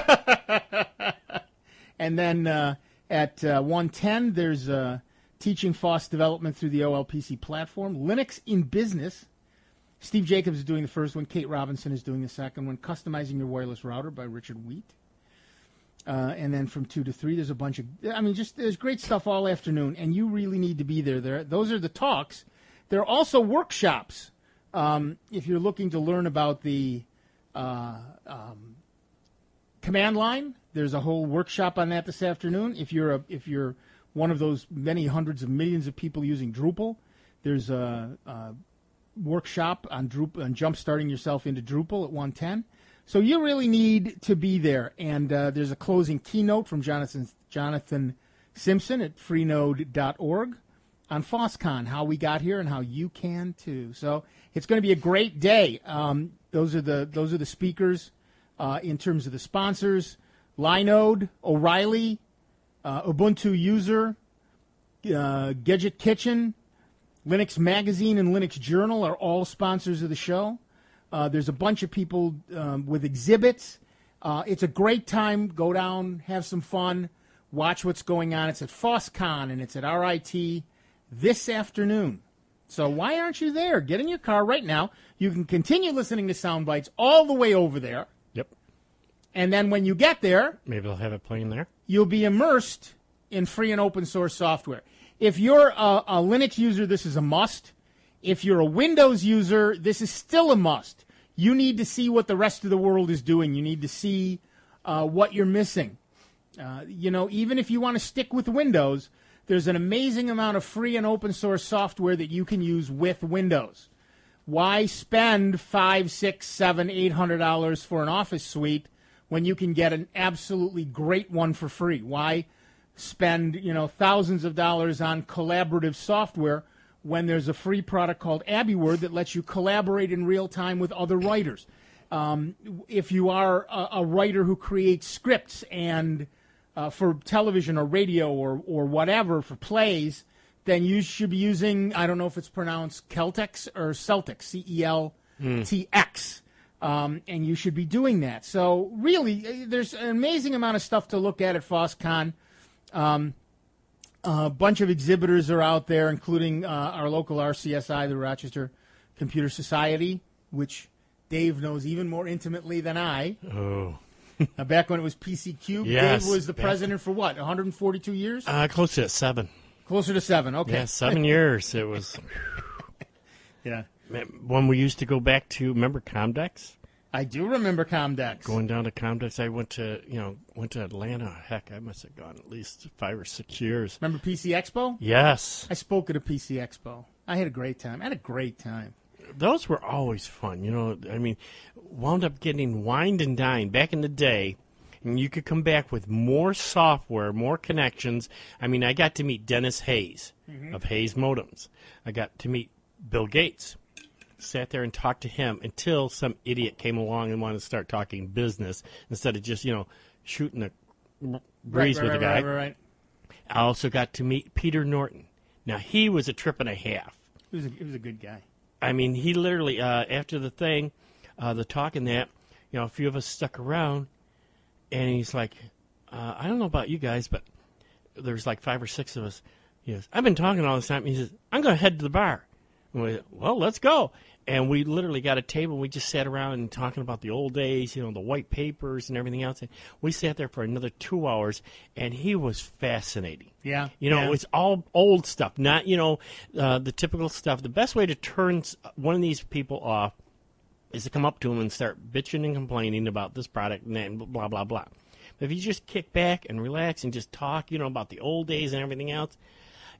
And then uh, at uh, one ten, there's uh, teaching F O S development through the O L P C platform. Linux in Business. Steve Jacobs is doing the first one. Kate Robinson is doing the second one. Customizing Your Wireless Router by Richard Wheat. Uh, and then from two to three, there's a bunch of, I mean, just there's great stuff all afternoon, and you really need to be there. There, those are the talks. There are also workshops. Um, if you're looking to learn about the uh, um, command line, there's a whole workshop on that this afternoon. If you're a, if you're one of those many hundreds of millions of people using Drupal, there's a, a workshop on Drupal, on jump-starting yourself into Drupal at one ten. So you really need to be there. And uh, there's a closing keynote from Jonathan Jonathan Simpson at freenode dot org on FOSCon, how we got here and how you can too. So it's going to be a great day. Um, those are the those are the speakers uh, in terms of the sponsors. Linode, O'Reilly, uh, Ubuntu User, uh, Gadget Kitchen, Linux Magazine, and Linux Journal are all sponsors of the show. Uh, there's a bunch of people um, with exhibits. Uh, it's a great time. Go down, have some fun, watch what's going on. It's at FOSCon, and it's at R I T this afternoon. So why aren't you there? Get in your car right now. You can continue listening to Sound Bites all the way over there. Yep. And then when you get there, maybe they'll have it playing there. You'll be immersed in free and open source software. If you're a, a Linux user, this is a must. If you're a Windows user, this is still a must. You need to see what the rest of the world is doing. You need to see uh, what you're missing. Uh, you know, even if you want to stick with Windows, there's an amazing amount of free and open source software that you can use with Windows. Why spend five, six, seven, eight hundred dollars for an Office suite when you can get an absolutely great one for free? Why spend, you know, thousands of dollars on collaborative software when there's a free product called AbiWord that lets you collaborate in real time with other writers? Um, if you are a, a writer who creates scripts and uh, for television or radio or, or whatever, for plays, then you should be using, I don't know if it's pronounced Celtx or Celtx, C E L T X. Um, and you should be doing that. So really, there's an amazing amount of stuff to look at at FOSCon. Um, a bunch of exhibitors are out there, including uh, our local R C S I, the Rochester Computer Society, which Dave knows even more intimately than I. Oh. uh, back when it was P C Cube, Yes. Dave was the president for what, one hundred forty-two years? Uh, close to seven. Closer to seven, okay. Yeah, seven years. It was. Yeah. When we used to go back to, remember Comdex? I do remember Comdex. Going down to Comdex, I went to, you know, went to Atlanta. Heck, I must have gone at least five or six years. Remember P C Expo? Yes. I spoke at a P C Expo. I had a great time. I had a great time. Those were always fun. You know, I mean, wound up getting wined and dined back in the day, and you could come back with more software, more connections. I mean, I got to meet Dennis Hayes Mhm. of Hayes Modems. I got to meet Bill Gates. Sat there and talked to him until some idiot came along and wanted to start talking business instead of just, you know, shooting a breeze Right, right, with right, a guy. right, right, right. I also got to meet Peter Norton. Now, he was a trip and a half. He was a, he was a good guy. I mean, he literally, uh, after the thing, uh, the talk and that, you know, a few of us stuck around, and he's like, uh, I don't know about you guys, but there's like five or six of us. He goes, I've been talking all this time. He says, I'm going to head to the bar. And we, well, let's go. And we literally got a table. We just sat around and talking about the old days, you know, the white papers and everything else. And we sat there for another two hours, and he was fascinating. Yeah. You know, yeah. it's all old stuff, not, you know, uh, the typical stuff. The best way to turn s- one of these people off is to come up to them and start bitching and complaining about this product and that and blah, blah, blah. But if you just kick back and relax and just talk, you know, about the old days and everything else,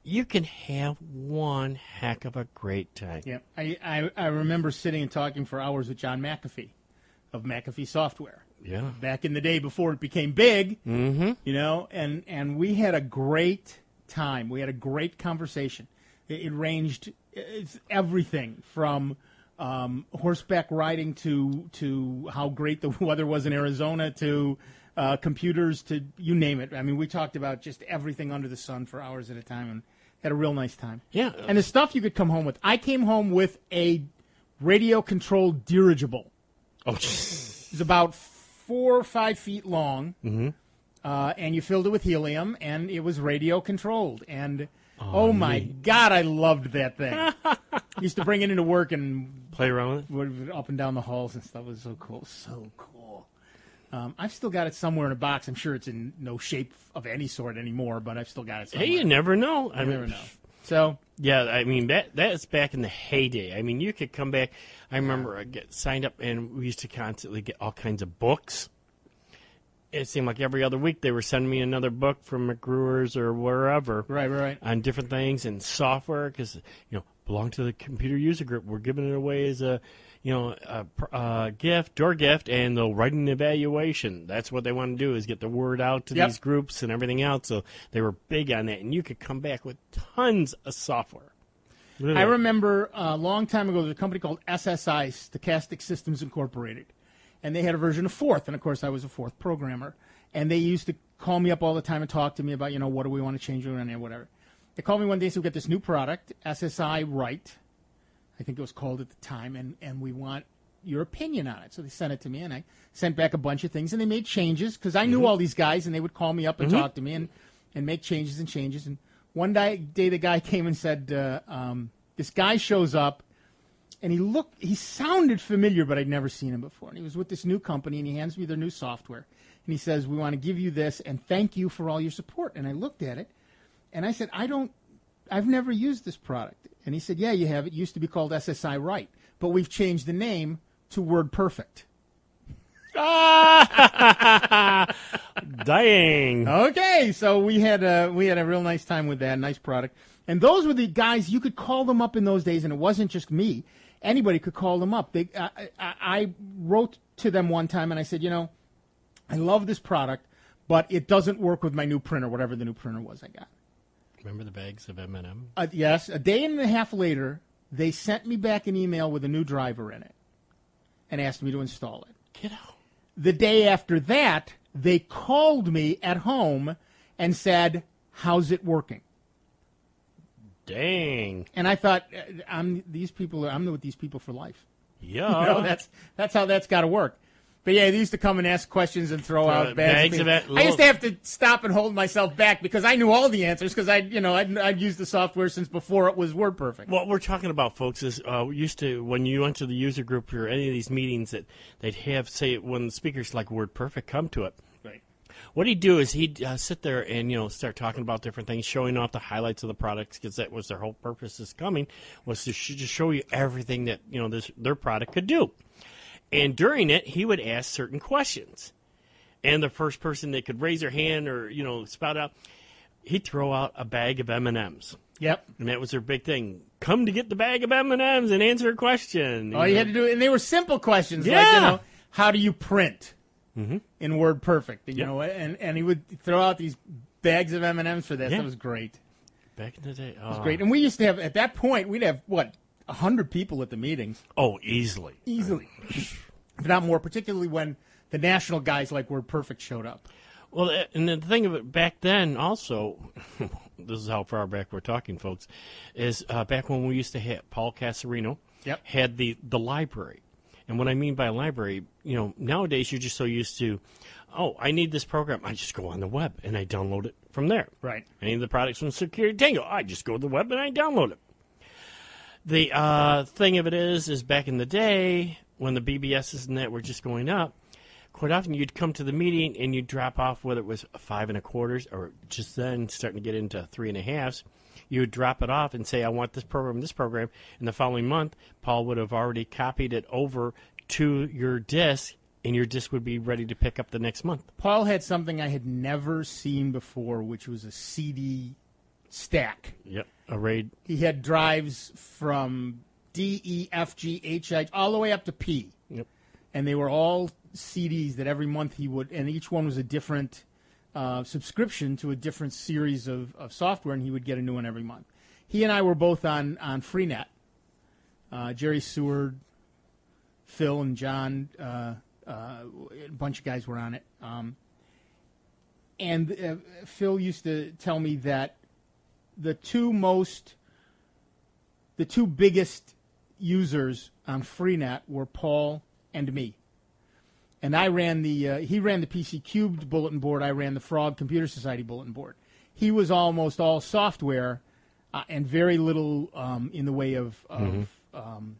you can have one heck of a great time. Yeah, I, I, I remember sitting and talking for hours with John McAfee of McAfee Software. Yeah. Back in the day before it became big, mm-hmm. you know, and, and we had a great time. We had a great conversation. It, it ranged it's everything from um, horseback riding to to how great the weather was in Arizona to uh, computers to you name it. I mean, we talked about just everything under the sun for hours at a time and had a real nice time. Yeah. And the stuff you could come home with. I came home with a radio-controlled dirigible. Oh, it was about four or five feet long, mm-hmm. uh, and you filled it with helium, and it was radio-controlled. And, oh, oh my neat. God, I loved that thing. Used to bring it into work and play around with it? Up and down the halls and stuff. It was so cool. So cool. Um, I've still got it somewhere in a box. I'm sure it's in no shape of any sort anymore, but I've still got it somewhere. Hey, you never know. I You mean, never know. So yeah, I mean that that's back in the heyday. I mean, you could come back. I remember I get signed up, and we used to constantly get all kinds of books. It seemed like every other week they were sending me another book from McGrewers or wherever, right, right, on different things and software because you know belong to the computer user group. We're giving it away as a you know a, a gift, door gift, and they'll write an evaluation. That's what they want to do is get the word out to Yep. these groups and everything else. So they were big on that, and you could come back with tons of software. I remember a long time ago, there was a company called S S I, Stochastic Systems Incorporated, and they had a version of Forth, and of course I was a Forth programmer, and they used to call me up all the time and talk to me about, you know, what do we want to change around there, whatever. They called me one day and said, we've got this new product, S S I Write, I think it was called at the time, and, and we want your opinion on it. So they sent it to me, and I sent back a bunch of things, and they made changes, because I knew Mm-hmm. all these guys, and they would call me up and Mhm. talk to me and, and make changes and changes, and one day, day the guy came and said, uh, um, this guy shows up, and he looked, he sounded familiar, but I'd never seen him before. And he was with this new company, and he hands me their new software. And he says, we want to give you this, and thank you for all your support. And I looked at it, and I said, I don't, I've never used this product. And he said, yeah, you have. It used to be called S S I Write, but we've changed the name to WordPerfect. Dang. Okay, so we had a we had a real nice time with that, nice product. And those were the guys you could call them up in those days, and it wasn't just me. Anybody could call them up. They, I, I, I wrote to them one time, and I said, you know, I love this product, but it doesn't work with my new printer, whatever the new printer was I got. Remember the bags of M and M? Uh, yes, a day and a half later, they sent me back an email with a new driver in it and asked me to install it. Get out. The day after that, they called me at home and said, how's it working? Dang. And I thought, uh, I'm these people. I'm with these people for life. Yeah. You know, that's that's how that's got to work. But yeah, they used to come and ask questions and throw Throw out bags. bags of of things. it, I used to have to stop and hold myself back because I knew all the answers because I, you know, I'd, I'd used the software since before it was WordPerfect. What we're talking about, folks, is uh, we used to, when you went to the user group or any of these meetings, that they'd have, say, when speakers like WordPerfect come to it. Right. What he'd do is he'd uh, sit there and, you know, start talking about different things, showing off the highlights of the products, because that was their whole purpose is coming, was to sh- just show you everything that, you know, this, their product could do. And during it, he would ask certain questions. And the first person that could raise their hand or, you know, spout out, he'd throw out a bag of M and M's. Yep. And that was their big thing. Come to get the bag of M and M's and answer a question. All you had to do, and they were simple questions, like, Yeah. you know, how do you print Mm-hmm. in WordPerfect? You Yep. know, and, and he would throw out these bags of M and M's for that. Yeah. That was great. Back in the day. It was oh. great. And we used to have, at that point, we'd have, what, one hundred people at the meetings. Oh, easily. Easily. If not more, particularly when the national guys like WordPerfect showed up. Well, uh, and the thing of it back then also, this is how far back we're talking, folks, is uh, back when we used to have Paul Casarino Yep. had the, the library. And what I mean by library, you know, nowadays you're just so used to, oh, I need this program. I just go on the web and I download it from there. Right. I need the products from Security Tango. I just go to the web and I download it. The uh, thing of it is, is back in the day when the B B Ss and that were just going up, quite often you'd come to the meeting and you'd drop off whether it was a five and a quarters or just then starting to get into three and a halves. You would drop it off and say, I want this program, this program. And the following month, Paul would have already copied it over to your disk, and your disk would be ready to pick up the next month. Paul had something I had never seen before, which was a C D stack. Yep, a RAID. He had drives from D, E, F, G, H, I, all the way up to P. Yep. And they were all C Ds that every month he would, and each one was a different uh, subscription to a different series of, of software, and he would get a new one every month. He and I were both on, on Freenet. Uh, Jerry Seward, Phil, and John, uh, uh, a bunch of guys were on it. Um, and uh, Phil used to tell me that the two most, the two biggest users on Freenet were Paul and me. And I ran the, uh, he ran the P C Cubed bulletin board. I ran the Frog Computer Society bulletin board. He was almost all software uh, and very little um, in the way of, of Mm-hmm. um,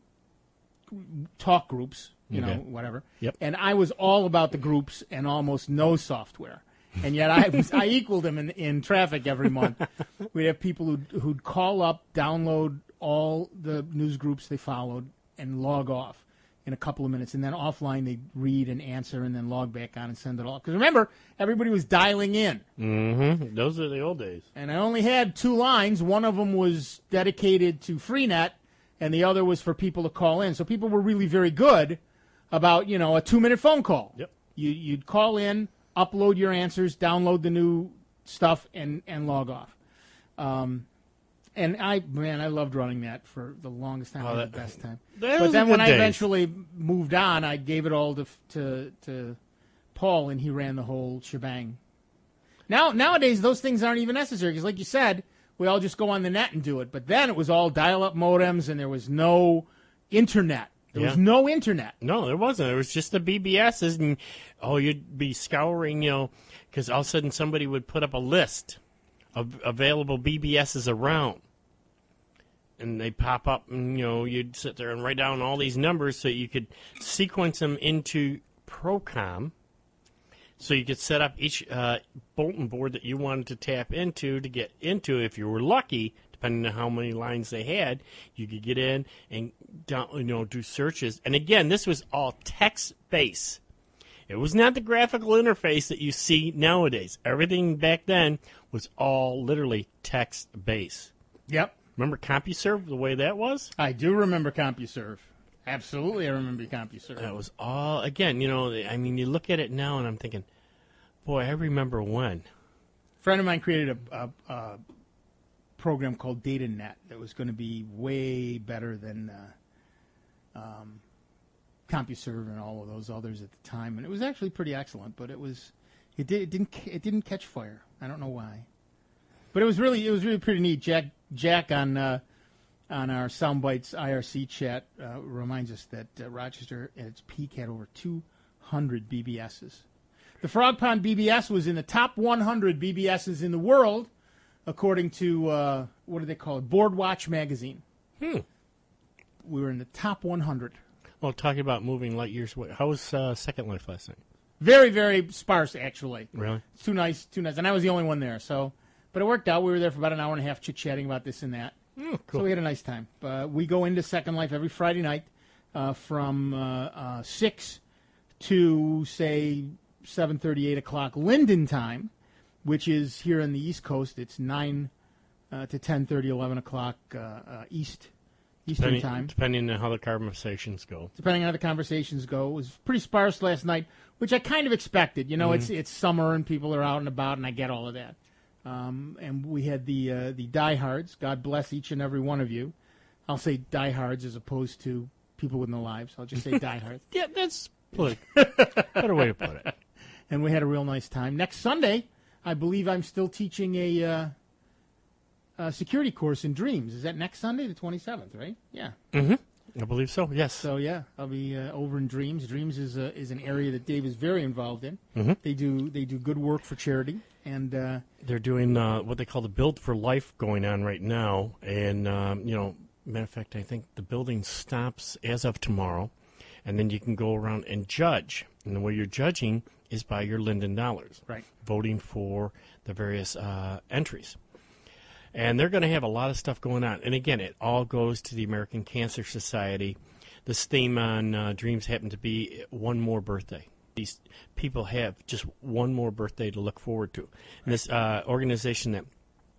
talk groups, you know, Okay. whatever. Yep. And I was all about the groups and almost no software. And yet I was, I equaled him in, in traffic every month. We'd have people who'd, who'd call up, download all the news groups they followed, and log off in a couple of minutes. And then offline they'd read and answer and then log back on and send it off. Because remember, everybody was dialing in. Mm-hmm. Those are the old days. And I only had two lines. One of them was dedicated to Freenet, and the other was for people to call in. So people were really very good about, you know, a two-minute phone call. Yep. You, you'd call in, upload your answers, download the new stuff, and, and log off. Um, and I, man, I loved running that for the longest time. Oh, I had that- the best time. that But was then a when good I days. eventually moved on, I gave it all to, to, to Paul, and he ran the whole shebang. Now, nowadays, those things aren't even necessary because, like you said, we all just go on the net and do it. But then it was all dial-up modems, and there was no internet. There was Yeah. no internet. No, there wasn't. It was just the B B Ss, and oh, you'd be scouring, you know, because all of a sudden somebody would put up a list of available B B Ss around, and they pop up, and you know, you'd sit there and write down all these numbers so you could sequence them into Procom, so you could set up each uh, bulletin board that you wanted to tap into to get into. If you were lucky, depending on how many lines they had, you could get in and down, you know, do searches. And again, this was all text-based. It was not the graphical interface that you see nowadays. Everything back then was all literally text-based. Yep. Remember CompuServe, the way that was? I do remember CompuServe. Absolutely, I remember CompuServe. That was all, again, you know, I mean, you look at it now and I'm thinking, boy, I remember when. A friend of mine created a, a, a program called DataNet that was going to be way better than uh, um, CompuServe and all of those others at the time, and it was actually pretty excellent. But it was, it, did, it didn't, it didn't catch fire. I don't know why, but it was really, it was really pretty neat. Jack, Jack on uh, on our Soundbites I R C chat uh, reminds us that uh, Rochester at its peak had over two hundred B B Ss. The Frog Pond B B S was in the top one hundred B B Ss in the world, according to, uh, what do they call it, Boardwatch magazine. Hmm. We were in the top one hundred. Well, talking about moving light years away, how was uh, Second Life last night? Very, very sparse, actually. Really? It's too nice, too nice. And I was the only one there, so. But it worked out. We were there for about an hour and a half chit-chatting about this and that. Oh, cool. So we had a nice time. Uh, we go into Second Life every Friday night uh, from uh, uh, six to, say, seven thirty, eight o'clock Linden time, which is here on the East Coast. It's nine uh, to ten thirty, eleven o'clock uh, uh, East Eastern Depending, time. depending on how the conversations go. Depending on how the conversations go. It was pretty sparse last night, which I kind of expected. You know, Mhm. it's it's summer and people are out and about, and I get all of that. Um, and we had the uh, the diehards. God bless each and every one of you. I'll say diehards as opposed to people with no lives. I'll just say diehards. Yeah, that's put better way to put it. And we had a real nice time. Next Sunday, I believe I'm still teaching a, uh, a security course in Dreams. Is that next Sunday, the twenty-seventh, right? Yeah. Mm-hmm. I believe so, yes. So, yeah, I'll be uh, over in Dreams. Dreams is uh, is an area that Dave is very involved in. Mhm. They do they do good work for charity. And uh, They're doing uh, what they call the Build for Life going on right now. And, um, you know, matter of fact, I think the building stops as of tomorrow. And then you can go around and judge. And the way you're judging is by your Linden dollars. Right. Voting for the various uh, entries. And they're going to have a lot of stuff going on. And again, it all goes to the American Cancer Society. This theme on uh, Dreams happened to be one more birthday. These people have just one more birthday to look forward to. And this uh, organization that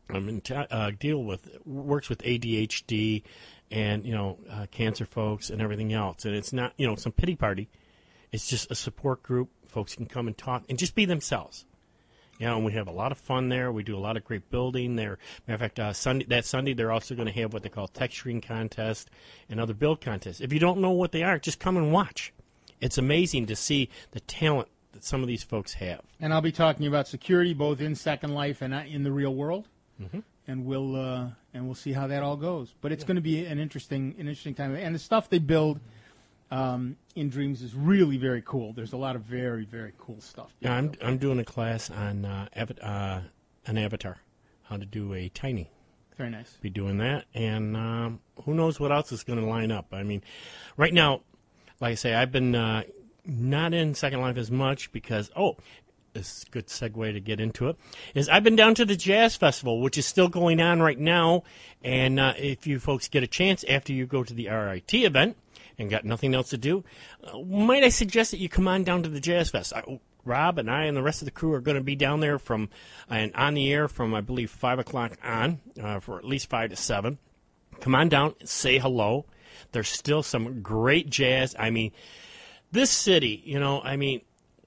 I'm in t- uh, deal with works with A D H D and you know uh, cancer folks and everything else. And it's not you know some pity party. It's just a support group. Folks can come and talk and just be themselves. You know, and we have a lot of fun there. We do a lot of great building there. Matter of fact, uh, Sunday that Sunday they're also going to have what they call texturing contest and other build contests. If you don't know what they are, just come and watch. It's amazing to see the talent that some of these folks have. And I'll be talking about security both in Second Life and in the real world. Mm-hmm. And we'll uh, and we'll see how that all goes. But it's yeah. going to be an interesting an interesting time. And the stuff they build um, in Dreams is really very cool. There's a lot of very very cool stuff. Yeah, I'm built. I'm doing a class on uh, av- uh, an avatar, how to do a tiny. Very nice. Be doing that, and um, who knows what else is going to line up. I mean, right now, like I say, I've been uh, not in Second Life as much because oh. This is a good segue to get into it, is I've been down to the Jazz Festival, which is still going on right now. And uh, if you folks get a chance after you go to the R I T event and got nothing else to do, uh, might I suggest that you come on down to the Jazz Fest. I, Rob and I and the rest of the crew are going to be down there from and on the air from, I believe, five o'clock on uh, for at least five to seven. Come on down and say hello. There's still some great jazz. I mean, this city, you know, I mean,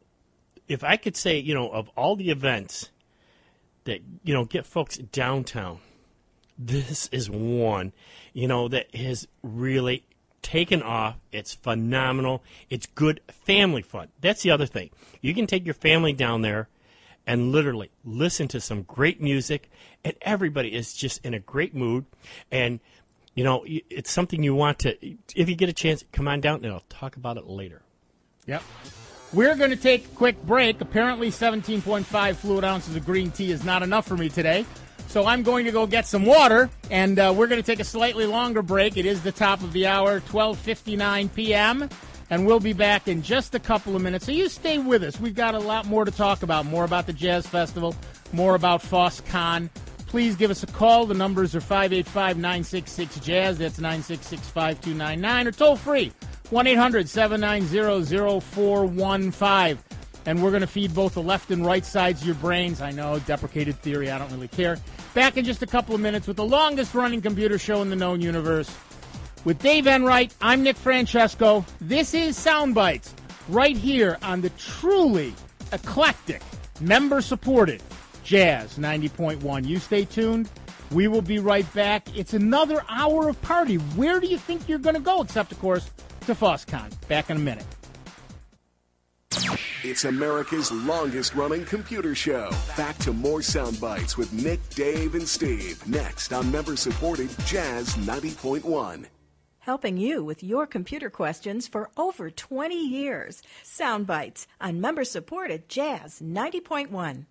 if I could say, you know, of all the events that, you know, get folks downtown, this is one, you know, that has really taken off. It's phenomenal. It's good family fun. That's the other thing. You can take your family down there and literally listen to some great music, and everybody is just in a great mood. And, you know, it's something you want to, if you get a chance, come on down, and I'll talk about it later. Yep. We're going to take a quick break. Apparently seventeen point five fluid ounces of green tea is not enough for me today. So I'm going to go get some water, and uh, we're going to take a slightly longer break. It is the top of the hour, twelve fifty-nine p.m., and we'll be back in just a couple of minutes. So you stay with us. We've got a lot more to talk about, more about the Jazz Festival, more about FOSCon. Please give us a call. The numbers are five eight five, nine six six, jazz. That's nine six six, five two nine nine, or toll free. one eight hundred, seven nine zero, zero four one five. And we're going to feed both the left and right sides of your brains. I know, deprecated theory, I don't really care. Back in just a couple of minutes with the longest-running computer show in the known universe. With Dave Enright, I'm Nick Francesco. This is Soundbites, right here on the truly eclectic, member-supported Jazz ninety point one. You stay tuned. We will be right back. It's another hour of party. Where do you think you're going to go? Except, of course, to FOSCon. Back in a minute. It's America's longest-running computer show. Back to more Sound Bites with Nick, Dave, and Steve. Next on member-supported Jazz ninety point one. Helping you with your computer questions for over twenty years. Sound Bites on member-supported Jazz ninety point one.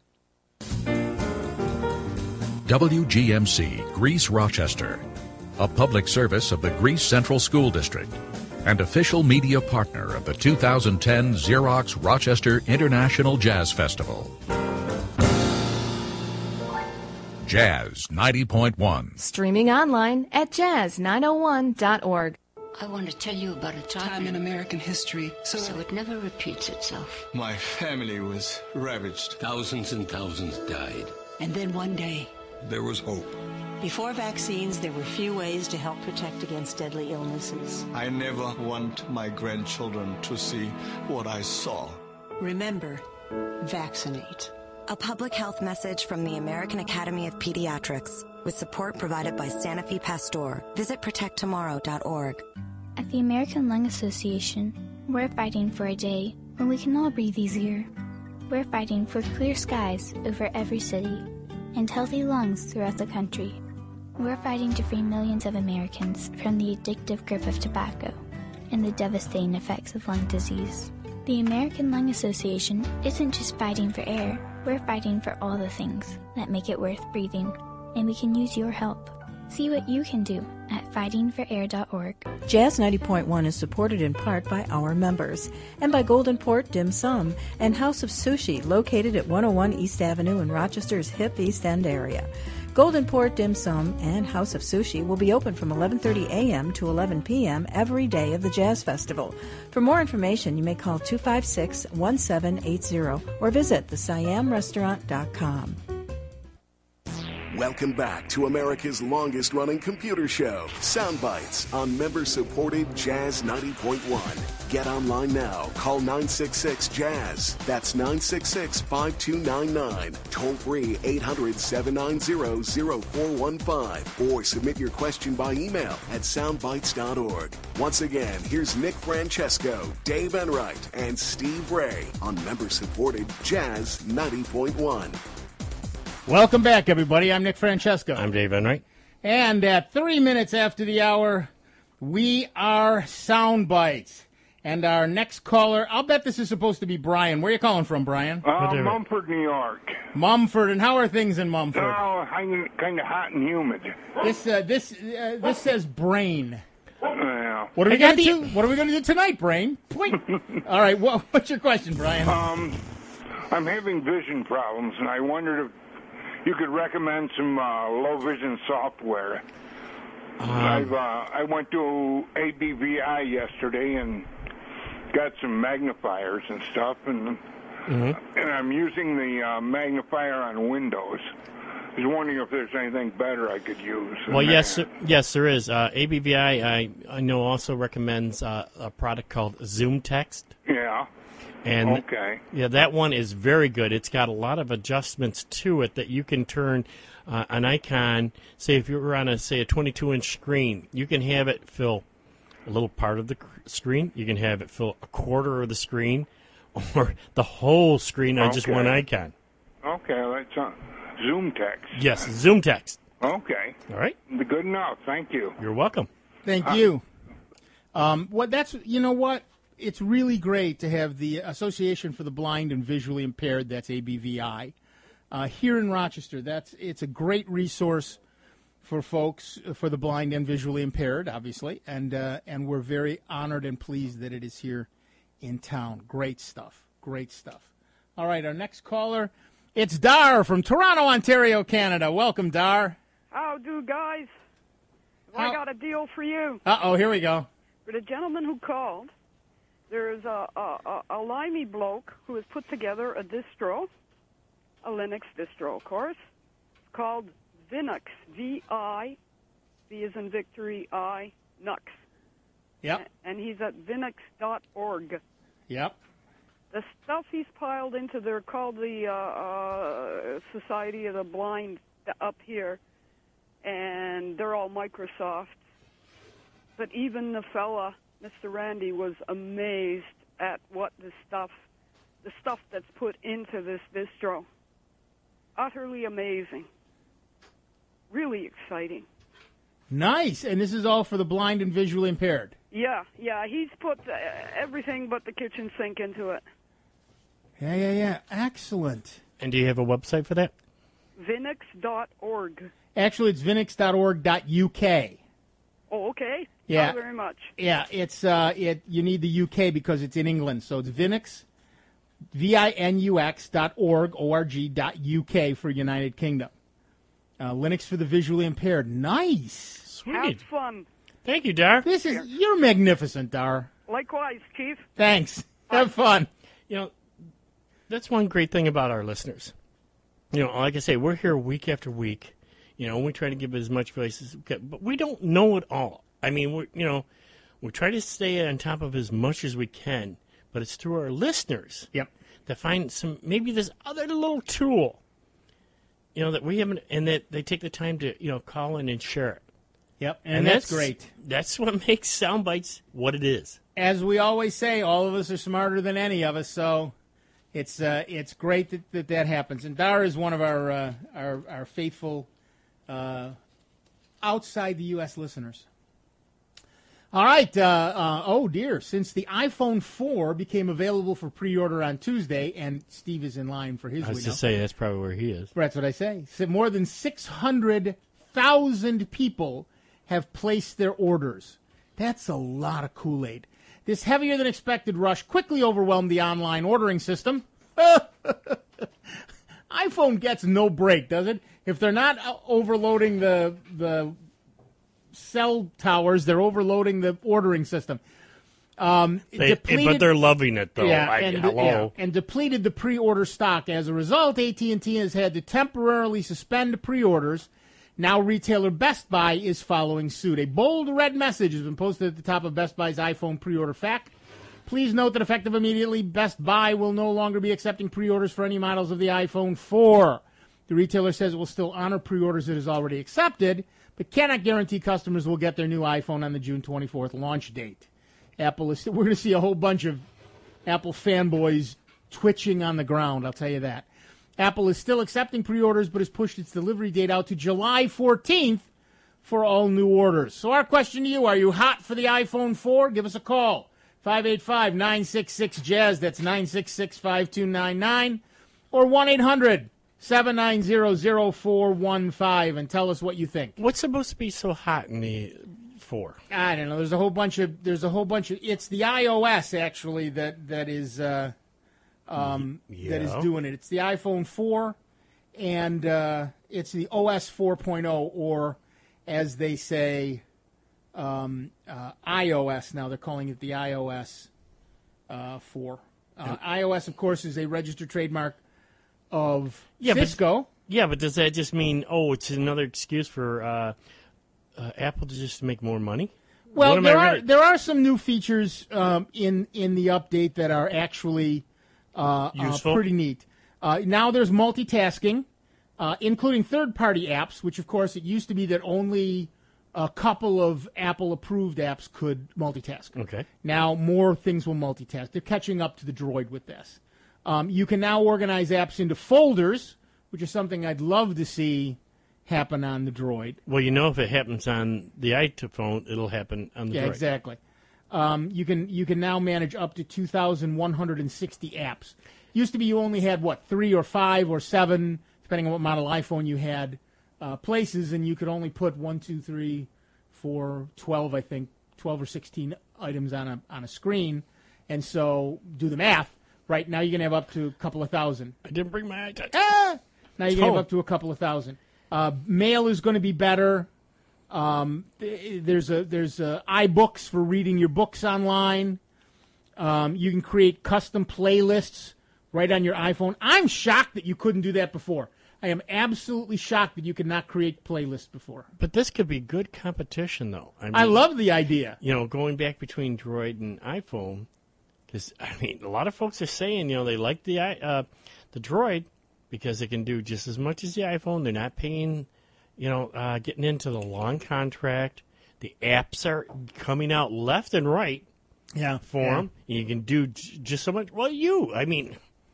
W G M C, Greece Rochester, a public service of the Greece Central School District, and official media partner of the two thousand ten Xerox Rochester International Jazz Festival. Jazz ninety point one. Streaming online at jazz nine oh one dot org. I want to tell you about a time, time in American history so, so it never repeats itself. My family was ravaged. Thousands and thousands died. And then one day, there was hope. Before vaccines, there were few ways to help protect against deadly illnesses. I never want my grandchildren to see what I saw. Remember, vaccinate. A public health message from the American Academy of Pediatrics with support provided by Sanofi Pasteur. Visit protect tomorrow dot org. At the American Lung Association, we're fighting for a day when we can all breathe easier. We're fighting for clear skies over every city and healthy lungs throughout the country. We're fighting to free millions of Americans from the addictive grip of tobacco and the devastating effects of lung disease. The American Lung Association isn't just fighting for air, we're fighting for all the things that make it worth breathing, and we can use your help. See what you can do at fighting for air dot org. Jazz ninety point one is supported in part by our members and by Golden Port Dim Sum and House of Sushi, located at one oh one East Avenue in Rochester's hip East End area. Golden Port Dim Sum and House of Sushi will be open from eleven thirty a.m. to eleven p.m. every day of the Jazz Festival. For more information, you may call two five six, one seven eight zero or visit the siam restaurant dot com. Welcome back to America's longest-running computer show, Soundbites, on member-supported Jazz ninety point one. Get online now. Call nine six six, Jazz. That's nine six six, five two nine nine. Toll free eight hundred, seven nine zero, zero four one five. Or submit your question by email at soundbites dot org. Once again, here's Nick Francesco, Dave Enright, and Steve Ray on member-supported Jazz ninety point one. Welcome back, everybody. I'm Nick Francesco. I'm Dave Enright. And at three minutes after the hour, we are Soundbites. And our next caller, I'll bet this is supposed to be Brian. Where are you calling from, Brian? Uh, Mumford, New York. Mumford. And how are things in Mumford? Oh, kind of hot and humid. This uh, this uh, this says Brain. Yeah. What are we going to do? What are we going to do tonight, Brain? Point. All right. What, what's your question, Brian? Um, I'm having vision problems, and I wondered if you could recommend some uh, low vision software. Um, I've uh, I went to A B V I yesterday and got some magnifiers and stuff, and mm-hmm. and I'm using the uh, magnifier on Windows. I was wondering if there's anything better I could use. Well, yes, there, yes, there is. Uh, A B V I, I, I know, also recommends uh, a product called Zoom Text. Yeah. And okay. Yeah, that one is very good. It's got a lot of adjustments to it that you can turn uh, an icon. Say if you're on a say a twenty-two inch screen, you can have it fill a little part of the screen. You can have it fill a quarter of the screen, or the whole screen on okay. just one icon. Okay, that's uh, Zoom Text. Yes, Zoom Text. Okay. All right. Good enough. Thank you. You're welcome. Thank uh, you. Um, what that's you know what. It's really great to have the Association for the Blind and Visually Impaired, that's A B V I, uh, here in Rochester. That's it's a great resource for folks, for the blind and visually impaired, obviously, and uh, and we're very honored and pleased that it is here in town. Great stuff, great stuff. All right, our next caller, it's Dar from Toronto, Ontario, Canada. Welcome, Dar. How do, guys? I got a deal for you. Uh-oh, here we go. For the gentleman who called, there's a, a, a limey bloke who has put together a distro, a Linux distro, of course. It's called Vinux, V I, V as in Victory, I, Nux. Yep. And he's at vinux dot org. Yep. The stuff he's piled into, they're called the uh, uh, Society of the Blind up here, and they're all Microsoft. But even the fella, Mister Randy, was amazed at what the stuff, the stuff that's put into this distro. Utterly amazing. Really exciting. Nice. And this is all for the blind and visually impaired. Yeah, yeah. He's put uh, everything but the kitchen sink into it. Yeah, yeah, yeah. Excellent. And do you have a website for that? vinux dot org. Actually, it's vinux dot org dot U K. Oh, okay. Yeah. Thank you very much. Yeah, it's uh, it. You need the U K because it's in England, so it's Vinux, V I N U X dot org, O R G dot U K for United Kingdom. Uh, Linux for the visually impaired. Nice. Sweet. Have fun. Thank you, Dar. This is you're magnificent, Dar. Likewise, Chief. Thanks. Have fun. You know, that's one great thing about our listeners. You know, like I say, we're here week after week. You know, we try to give as much voice as we can, but we don't know it all. I mean, we you know, we try to stay on top of as much as we can, but it's through our listeners. Yep. To find some maybe this other little tool. You know that we haven't, and that they take the time to you know call in and share it. Yep, and, and that's, that's great. That's what makes Soundbites what it is. As we always say, all of us are smarter than any of us, so it's uh, it's great that, that that happens. And Dar is one of our uh, our, our faithful uh, outside the U S listeners. All right. Uh, uh, oh, dear. Since the iPhone four became available for pre-order on Tuesday, and Steve is in line for his I was window. to say, that's probably where he is. That's what I say. So more than six hundred thousand people have placed their orders. That's a lot of Kool-Aid. This heavier-than-expected rush quickly overwhelmed the online ordering system. iPhone gets no break, does it? If they're not overloading the the cell towers, they're overloading the ordering system. Um, they, depleted, but they're loving it, though. Yeah, I, and, hello. yeah, and depleted the pre-order stock. As a result, A T and T has had to temporarily suspend pre-orders. Now retailer Best Buy is following suit. A bold red message has been posted at the top of Best Buy's iPhone pre-order fact. Please note that effective immediately, Best Buy will no longer be accepting pre-orders for any models of the iPhone four. The retailer says it will still honor pre-orders it has already accepted, but cannot guarantee customers will get their new iPhone on the June twenty-fourth launch date. Apple is. We're going to see a whole bunch of Apple fanboys twitching on the ground, I'll tell you that. Apple is still accepting pre-orders, but has pushed its delivery date out to July fourteenth for all new orders. So our question to you, are you hot for the iPhone four? Give us a call. five eight five, nine six six, Jazz. That's nine six six, five two nine nine. Or one eight hundred, seven nine zero, zero four one five and tell us what you think. What's supposed to be so hot in the four? I don't know. There's a whole bunch of. There's a whole bunch of. It's the iOS actually that that is uh, um, yeah. that is doing it. It's the iPhone four, and uh, it's the O S four point oh, or as they say, um, uh, iOS. Now they're calling it the iOS uh, four. Uh, iOS, of course, is a registered trademark of yeah, Cisco. But, yeah, but does that just mean, oh, it's another excuse for uh, uh, Apple to just make more money? Well, there are really... there are some new features um, in in the update that are actually uh, useful, uh, pretty neat. Uh, now there's multitasking, uh, including third-party apps, which, of course, it used to be that only a couple of Apple-approved apps could multitask. Okay. Now more things will multitask. They're catching up to the Droid with this. Um, you can now organize apps into folders, which is something I'd love to see happen on the Droid. Well, you know, if it happens on the iPhone, it'll happen on the yeah, Droid. Yeah, exactly. Um, you can you can now manage up to two thousand one hundred sixty apps. Used to be you only had, what, three or five or seven, depending on what model iPhone you had, uh, places, and you could only put one, two, three, four, twelve, I think, twelve or sixteen items on a on a screen. And so do the math. Right now you're going to have up to a couple of thousand. I didn't bring my iPad. Ah! Now you're going to have up to a couple of thousand. Uh, mail is going to be better. Um, there's a there's a iBooks for reading your books online. Um, you can create custom playlists right on your iPhone. I'm shocked that you couldn't do that before. I am absolutely shocked that you could not create playlists before. But this could be good competition, though. I, mean, I love the idea. You know, going back between Droid and iPhone, because I mean, a lot of folks are saying, you know, they like the uh, the Droid because it can do just as much as the iPhone. They're not paying, you know, uh, getting into the long contract. The apps are coming out left and right. Yeah, for yeah. them. You can do j- just so much. Well, you, I mean,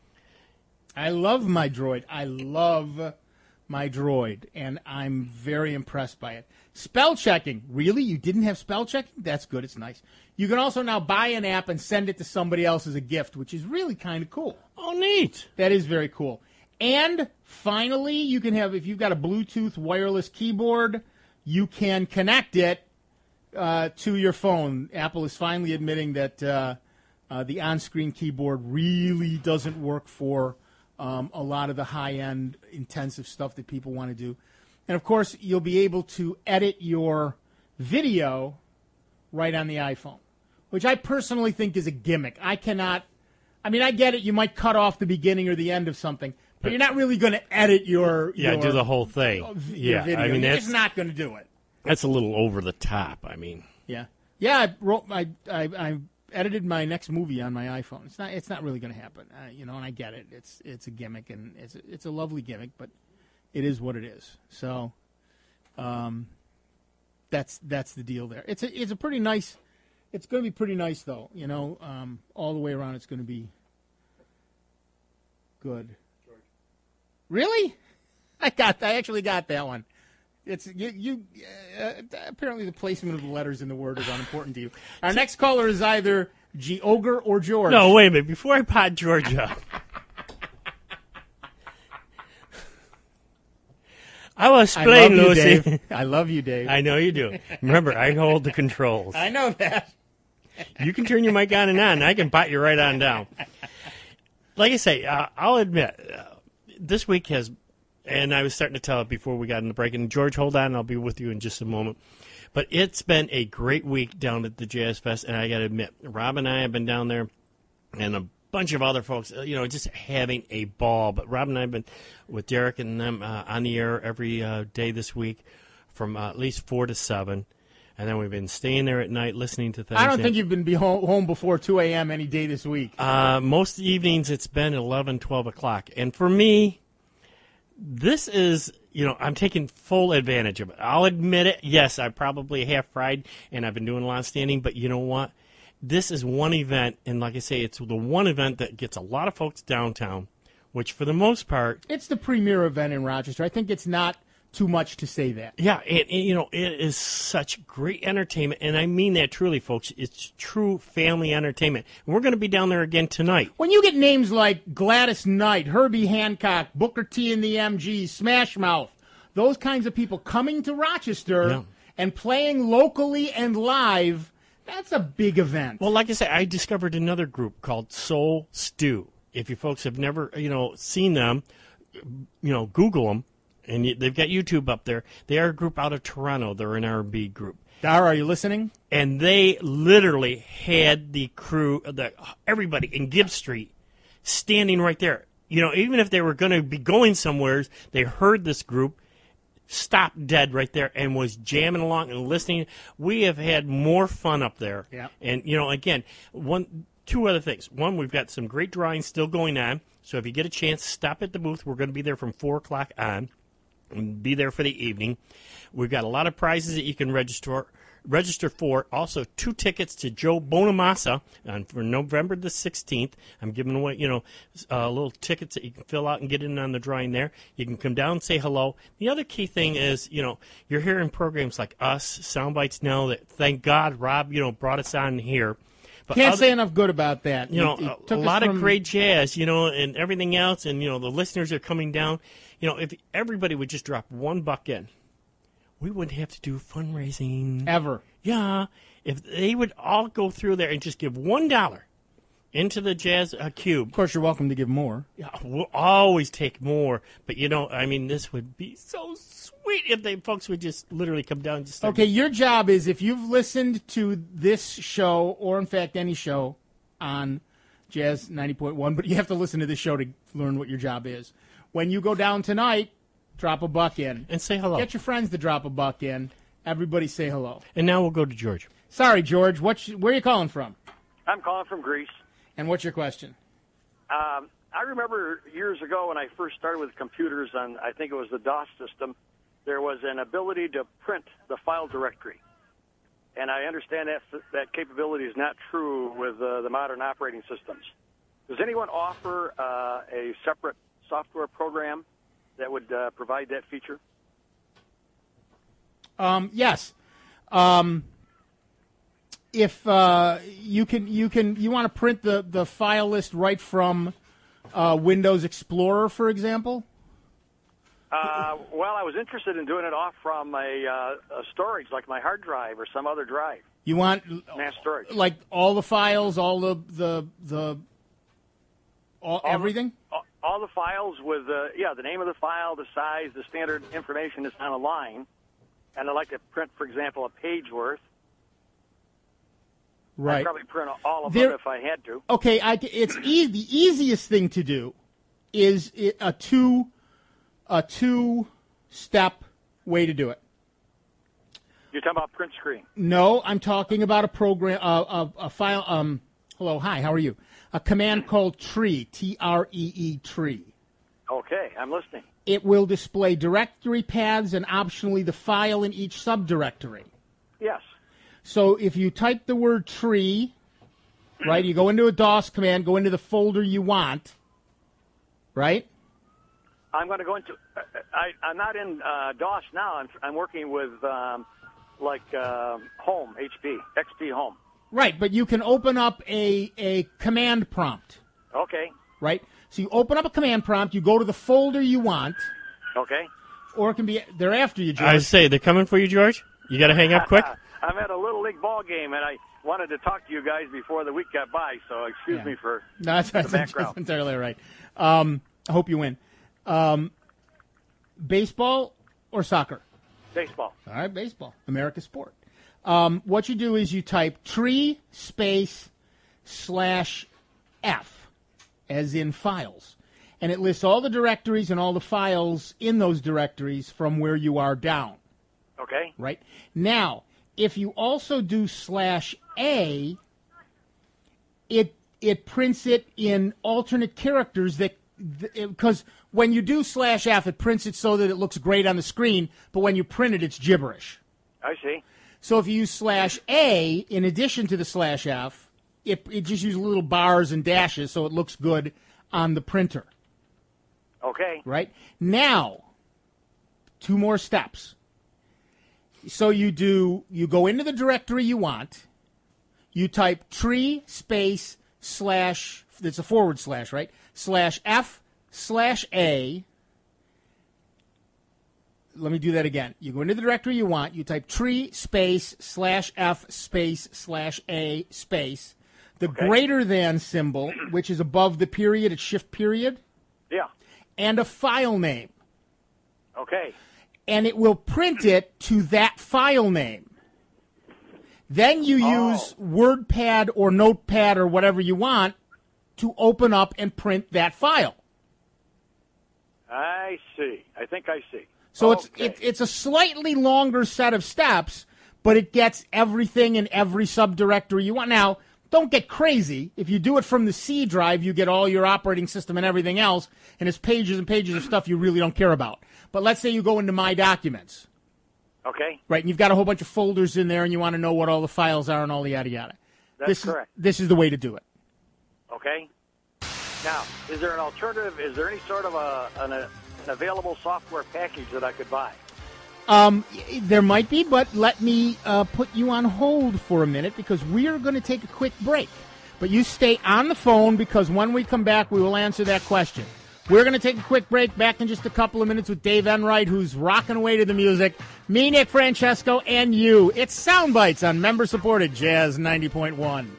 I love my Droid. I love my Droid, and I'm very impressed by it. Spell checking. Really? You didn't have spell checking? That's good. It's nice. You can also now buy an app and send it to somebody else as a gift, which is really kind of cool. Oh, neat. That is very cool. And finally, you can have, if you've got a Bluetooth wireless keyboard, you can connect it uh, to your phone. Apple is finally admitting that uh, uh, the on-screen keyboard really doesn't work for um, a lot of the high-end, intensive stuff that people want to do. And, of course, you'll be able to edit your video right on the iPhone, which I personally think is a gimmick. I cannot, I mean, I get it. You might cut off the beginning or the end of something, but you're not really going to edit your, yeah, your, do the whole thing. Your yeah, video. I mean, you're that's just not going to do it. That's a little over the top. I mean, yeah, yeah. I wrote, I, I, I edited my next movie on my iPhone. It's not, it's not really going to happen, uh, you know. And I get it. It's, it's a gimmick, and it's, a, it's a lovely gimmick, but it is what it is. So, um, that's that's the deal there. It's a, it's a pretty nice. It's going to be pretty nice, though. You know, um, all the way around, it's going to be good. George. Really? I got. I actually got that one. It's you. you uh, apparently, the placement of the letters in the word is unimportant to you. Our next caller is either Geogre or George. No, wait a minute. Before I pot George up, I will explain, I love Lucy. You, Dave. I love you, Dave. I know you do. Remember, I hold the controls. I know that. You can turn your mic on and on, and I can pot you right on down. Like I say, uh, I'll admit, uh, this week has and I was starting to tell it before we got in the break. And George, hold on, I'll be with you in just a moment. But it's been a great week down at the Jazz Fest, and I got to admit, Rob and I have been down there, and a bunch of other folks, you know, just having a ball. But Rob and I have been with Derek and them uh, on the air every uh, day this week from uh, at least four to seven. And then we've been staying there at night listening to things. I don't think you've been be home, home before two a.m. any day this week. Uh, most evenings it's been eleven, twelve o'clock. And for me, this is, you know, I'm taking full advantage of it. I'll admit it. Yes, I probably half fried, and I've been doing a lot of standing. But you know what? This is one event, and like I say, it's the one event that gets a lot of folks downtown, which for the most part... It's the premier event in Rochester. I think it's not too much to say that. Yeah, and, and you know, it is such great entertainment, and I mean that truly, folks. It's true family entertainment. And we're going to be down there again tonight. When you get names like Gladys Knight, Herbie Hancock, Booker T and the M Gs, Smash Mouth, those kinds of people coming to Rochester Yeah. and playing locally and live, that's a big event. Well, like I said, I discovered another group called Soul Stew. If you folks have never, you know, seen them, you know, Google them, and you, they've got YouTube up there. They are a group out of Toronto. They're an R and B group. Dara, are you listening? And they literally had the crew, the everybody in Gibbs Street, standing right there. You know, even if they were going to be going somewhere, they heard this group, stopped dead right there, and was jamming along and listening. We have had more fun up there. Yeah. And, you know, again, one, two other things. One, we've got some great drawings still going on. So if you get a chance, stop at the booth. We're going to be there from four o'clock on and be there for the evening. We've got a lot of prizes that you can register register for. Also, two tickets to Joe Bonamassa on for November the sixteenth. I'm giving away, you know, uh, little tickets that you can fill out and get in on the drawing there. You can come down and say hello. The other key thing is, you know, you're hearing programs like us, Soundbites now that, thank God, Rob, you know, brought us on here. But Can't other, say enough good about that. You know, It- it a, took a us lot from- of great jazz, you know, and everything else, and, you know, the listeners are coming down. You know, if everybody would just drop one buck in, we wouldn't have to do fundraising. Ever. Yeah. If they would all go through there and just give one dollar into the Jazz uh, Cube. Of course, you're welcome to give more. Yeah, we'll always take more. But, you know, I mean, this would be so sweet if they folks would just literally come down and just start. Okay, your job is, if you've listened to this show, or in fact any show on Jazz ninety point one, but you have to listen to this show to learn what your job is. When you go down tonight, drop a buck in. And say hello. Get your friends to drop a buck in. Everybody say hello. And now we'll go to George. Sorry, George. What's, where are you calling from? I'm calling from Greece. And what's your question? Um, I remember years ago when I first started with computers on, I think it was the DOS system, there was an ability to print the file directory. And I understand that that capability is not true with uh, the modern operating systems. Does anyone offer uh, a separate software program that would uh, provide that feature? Um, yes. Um, if uh, you can, you can, you want to print the, the file list right from uh, Windows Explorer, for example. Uh, well, I was interested in doing it off from a, uh, a storage, like my hard drive or some other drive. You want mass storage, like all the files, all the the the all, all everything. The, all, all the files with uh, yeah, the name of the file, the size, the standard information is on a line, and I'd like to print, for example, a page worth. Right. I'd probably print all of There- them if I had to. Okay, I, it's e- the easiest thing to do is it, a two a two step way to do it. You're talking about print screen. No, I'm talking about a program, uh, a, a file. Um, hello, hi, how are you? A command called tree, T R E E, tree. Okay, I'm listening. It will display directory paths and optionally the file in each subdirectory. Yes. So if you type the word tree, right, you go into a DOS command, go into the folder you want, right? I'm going to go into. I, I'm not in uh, DOS now. I'm, I'm working with um, like uh, Home, H P, X P Home. Right, but you can open up a, a command prompt, Okay. right? So you open up a command prompt, you go to the folder you want, Okay. or it can be, they're after you, George. I say, they're coming for you, George? You got to hang up quick? I'm at a Little League ball game, and I wanted to talk to you guys before the week got by, so excuse Yeah. me for No, that's, the that's, background. that's entirely right. Um, I hope you win. Um, Baseball or soccer? Baseball. All right, baseball. America's sport. Um, what you do is you type tree space slash F, as in files. And it lists all the directories and all the files in those directories from where you are down. Okay. Right? Now, if you also do slash A, it it prints it in alternate characters that, because when you do slash F, it prints it so that it looks great on the screen, but when you print it, it's gibberish. I see. So if you use slash A in addition to the slash F, it, it just uses little bars and dashes so it looks good on the printer. Okay. Right? Now, two more steps. So you do, you go into the directory you want, you type tree space slash, it's a forward slash, right? Slash F slash A. Let me do that again. You go into the directory you want, you type tree space slash F space slash A space. The okay. greater than symbol, which is above the period, it's shift period. Yeah. And a file name. Okay. And it will print it to that file name. Then you oh. use WordPad or Notepad or whatever you want to open up and print that file. I see. I think I see. So okay. it's it, it's a slightly longer set of steps, but it gets everything in every subdirectory you want. Now, don't get crazy. If you do it from the C drive, you get all your operating system and everything else, and it's pages and pages of stuff you really don't care about. But let's say you go into My Documents. Okay. Right, and you've got a whole bunch of folders in there, and you want to know what all the files are and all the yada yada. That's this correct. Is, this is the way to do it. Okay. Now, is there an alternative? Is there any sort of a an, a, an available software package that I could buy? Um, there might be, but let me uh, put you on hold for a minute because we are going to take a quick break. But you stay on the phone because when we come back, we will answer that question. We're going to take a quick break. Back in just a couple of minutes with Dave Enright, who's rocking away to the music. Me, Nick Francesco, and you. It's Soundbites on member-supported Jazz ninety point one.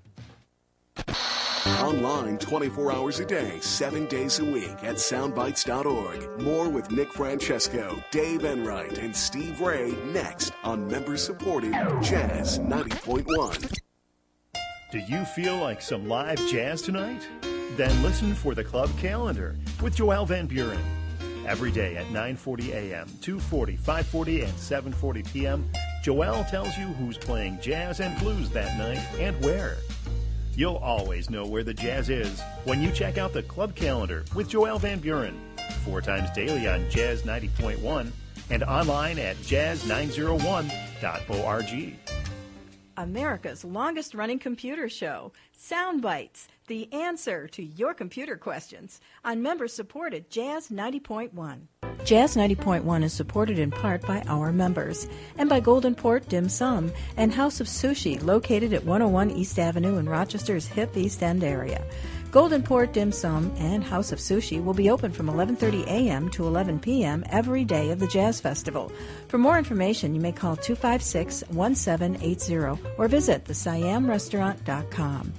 Online twenty-four hours a day, seven days a week at soundbites dot org. More with Nick Francesco, Dave Enright, and Steve Ray next on member-supported Jazz ninety point one. Do you feel like some live jazz tonight? Then listen for the Club Calendar with Joel Van Buren. Every day at nine forty a.m., two forty, five forty, and seven forty p.m., Joel tells you who's playing jazz and blues that night and where. You'll always know where the jazz is when you check out the Club Calendar with Joel Van Buren, four times daily on Jazz ninety point one and online at jazz nine oh one dot org. America's longest-running computer show, Soundbites, the answer to your computer questions, on member-supported Jazz ninety point one. Jazz ninety point one is supported in part by our members and by Golden Port Dim Sum and House of Sushi, located at one oh one East Avenue in Rochester's hip East End area. Golden Port Dim Sum and House of Sushi will be open from eleven thirty a.m. to eleven p.m. every day of the Jazz Festival. For more information, you may call two five six, one seven eight zero or visit the siam restaurant dot com.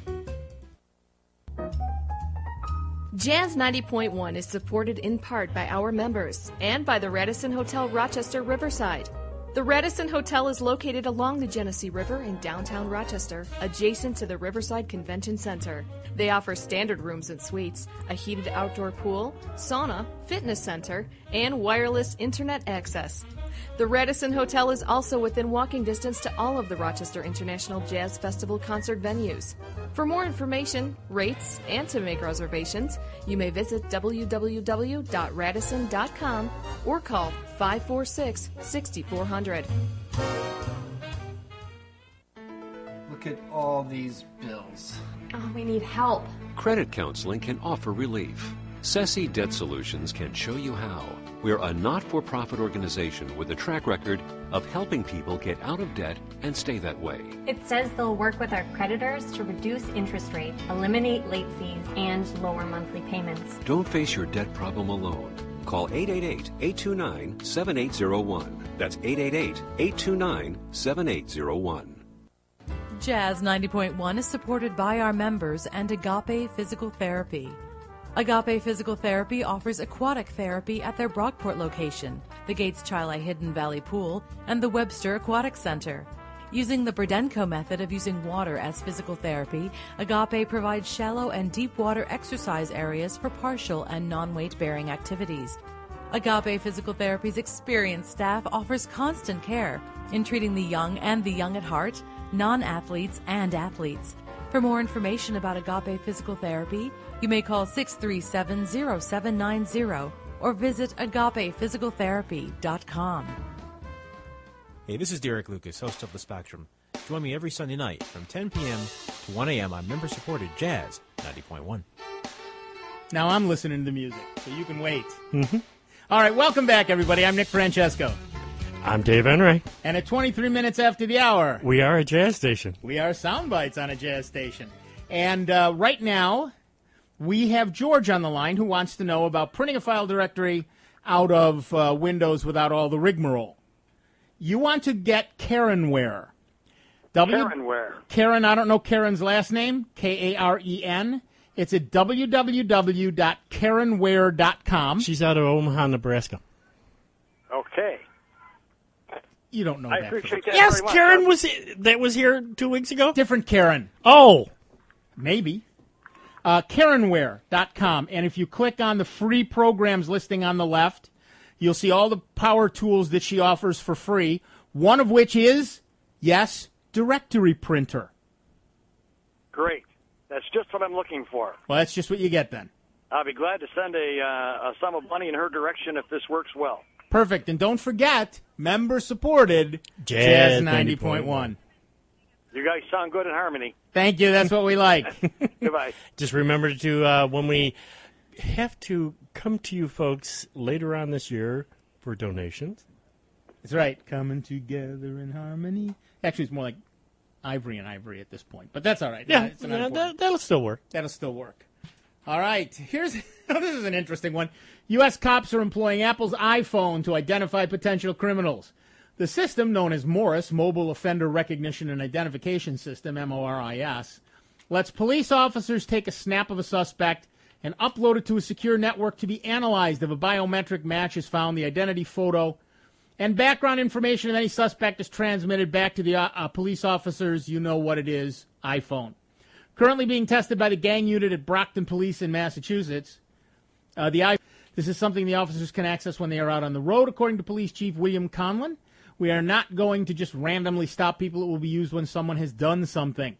Jazz ninety point one is supported in part by our members and by the Radisson Hotel Rochester Riverside. The Radisson Hotel is located along the Genesee River in downtown Rochester, adjacent to the Riverside Convention Center. They offer standard rooms and suites, a heated outdoor pool, sauna, fitness center, and wireless internet access. The Radisson Hotel is also within walking distance to all of the Rochester International Jazz Festival concert venues. For more information, rates, and to make reservations, you may visit w w w dot radisson dot com or call five four six, six four zero zero. Look at all these bills. Oh, we need help. Credit counseling can offer relief. Ceci Debt Solutions can show you how. We're a not-for-profit organization with a track record of helping people get out of debt and stay that way. It says they'll work with our creditors to reduce interest rates, eliminate late fees, and lower monthly payments. Don't face your debt problem alone. Call eight eight eight, eight two nine, seven eight zero one. That's eight eight eight, eight two nine, seven eight zero one. Jazz ninety point one is supported by our members and Agape Physical Therapy. Agape Physical Therapy offers aquatic therapy at their Brockport location, the Gates Chili Hidden Valley Pool, and the Webster Aquatic Center. Using the Burdenko method of using water as physical therapy, Agape provides shallow and deep water exercise areas for partial and non-weight-bearing activities. Agape Physical Therapy's experienced staff offers constant care in treating the young and the young at heart, non-athletes and athletes. For more information about Agape Physical Therapy, you may call six three seven, zero seven nine zero or visit agape physical therapy dot com. Hey, this is Derek Lucas, host of The Spectrum. Join me every Sunday night from ten p.m. to one a.m. on member-supported Jazz ninety point one. Now I'm listening to music, so you can wait. Mm-hmm. All right, welcome back, everybody. I'm Nick Francesco. I'm Dave Enright. And at twenty-three minutes after the hour, we are a jazz station. We are Sound Bites on a jazz station. And uh, right now, we have George on the line who wants to know about printing a file directory out of uh, Windows without all the rigmarole. You want to get Karenware. W- Karenware. Karen, I don't know Karen's last name, K A R E N. It's at w w w dot karenware dot com. She's out of Omaha, Nebraska. Okay. You don't know I that. appreciate that Yes, very much. Karen was that was here two weeks ago? Different Karen. Oh. Maybe. Uh, Karenware dot com. And if you click on the free programs listing on the left, you'll see all the power tools that she offers for free, one of which is, yes, Directory Printer. Great. That's just what I'm looking for. Well, that's just what you get then. I'll be glad to send a, uh, a sum of money in her direction if this works well. Perfect. And don't forget, member-supported Jazz ninety point one. You guys sound good in harmony. Thank you. That's what we like. Goodbye. Just remember to, uh, when we have to come to you folks later on this year for donations. That's right. Coming together in harmony. Actually, it's more like Ivory and Ivory at this point. But that's all right. Yeah, it's yeah that, that'll still work. That'll still work. All right. Here's this is an interesting one. U S cops are employing Apple's iPhone to identify potential criminals. The system, known as MORIS, Mobile Offender Recognition and Identification System, M O R I S, lets police officers take a snap of a suspect and upload it to a secure network to be analyzed. If a biometric match is found, the identity photo and background information of any suspect is transmitted back to the uh, uh, police officers' you-know-what-it-is iPhone. Currently being tested by the gang unit at Brockton Police in Massachusetts. Uh, the iPhone, this is something the officers can access when they are out on the road, according to Police Chief William Conlon. We are not going to just randomly stop people. It will be used when someone has done something.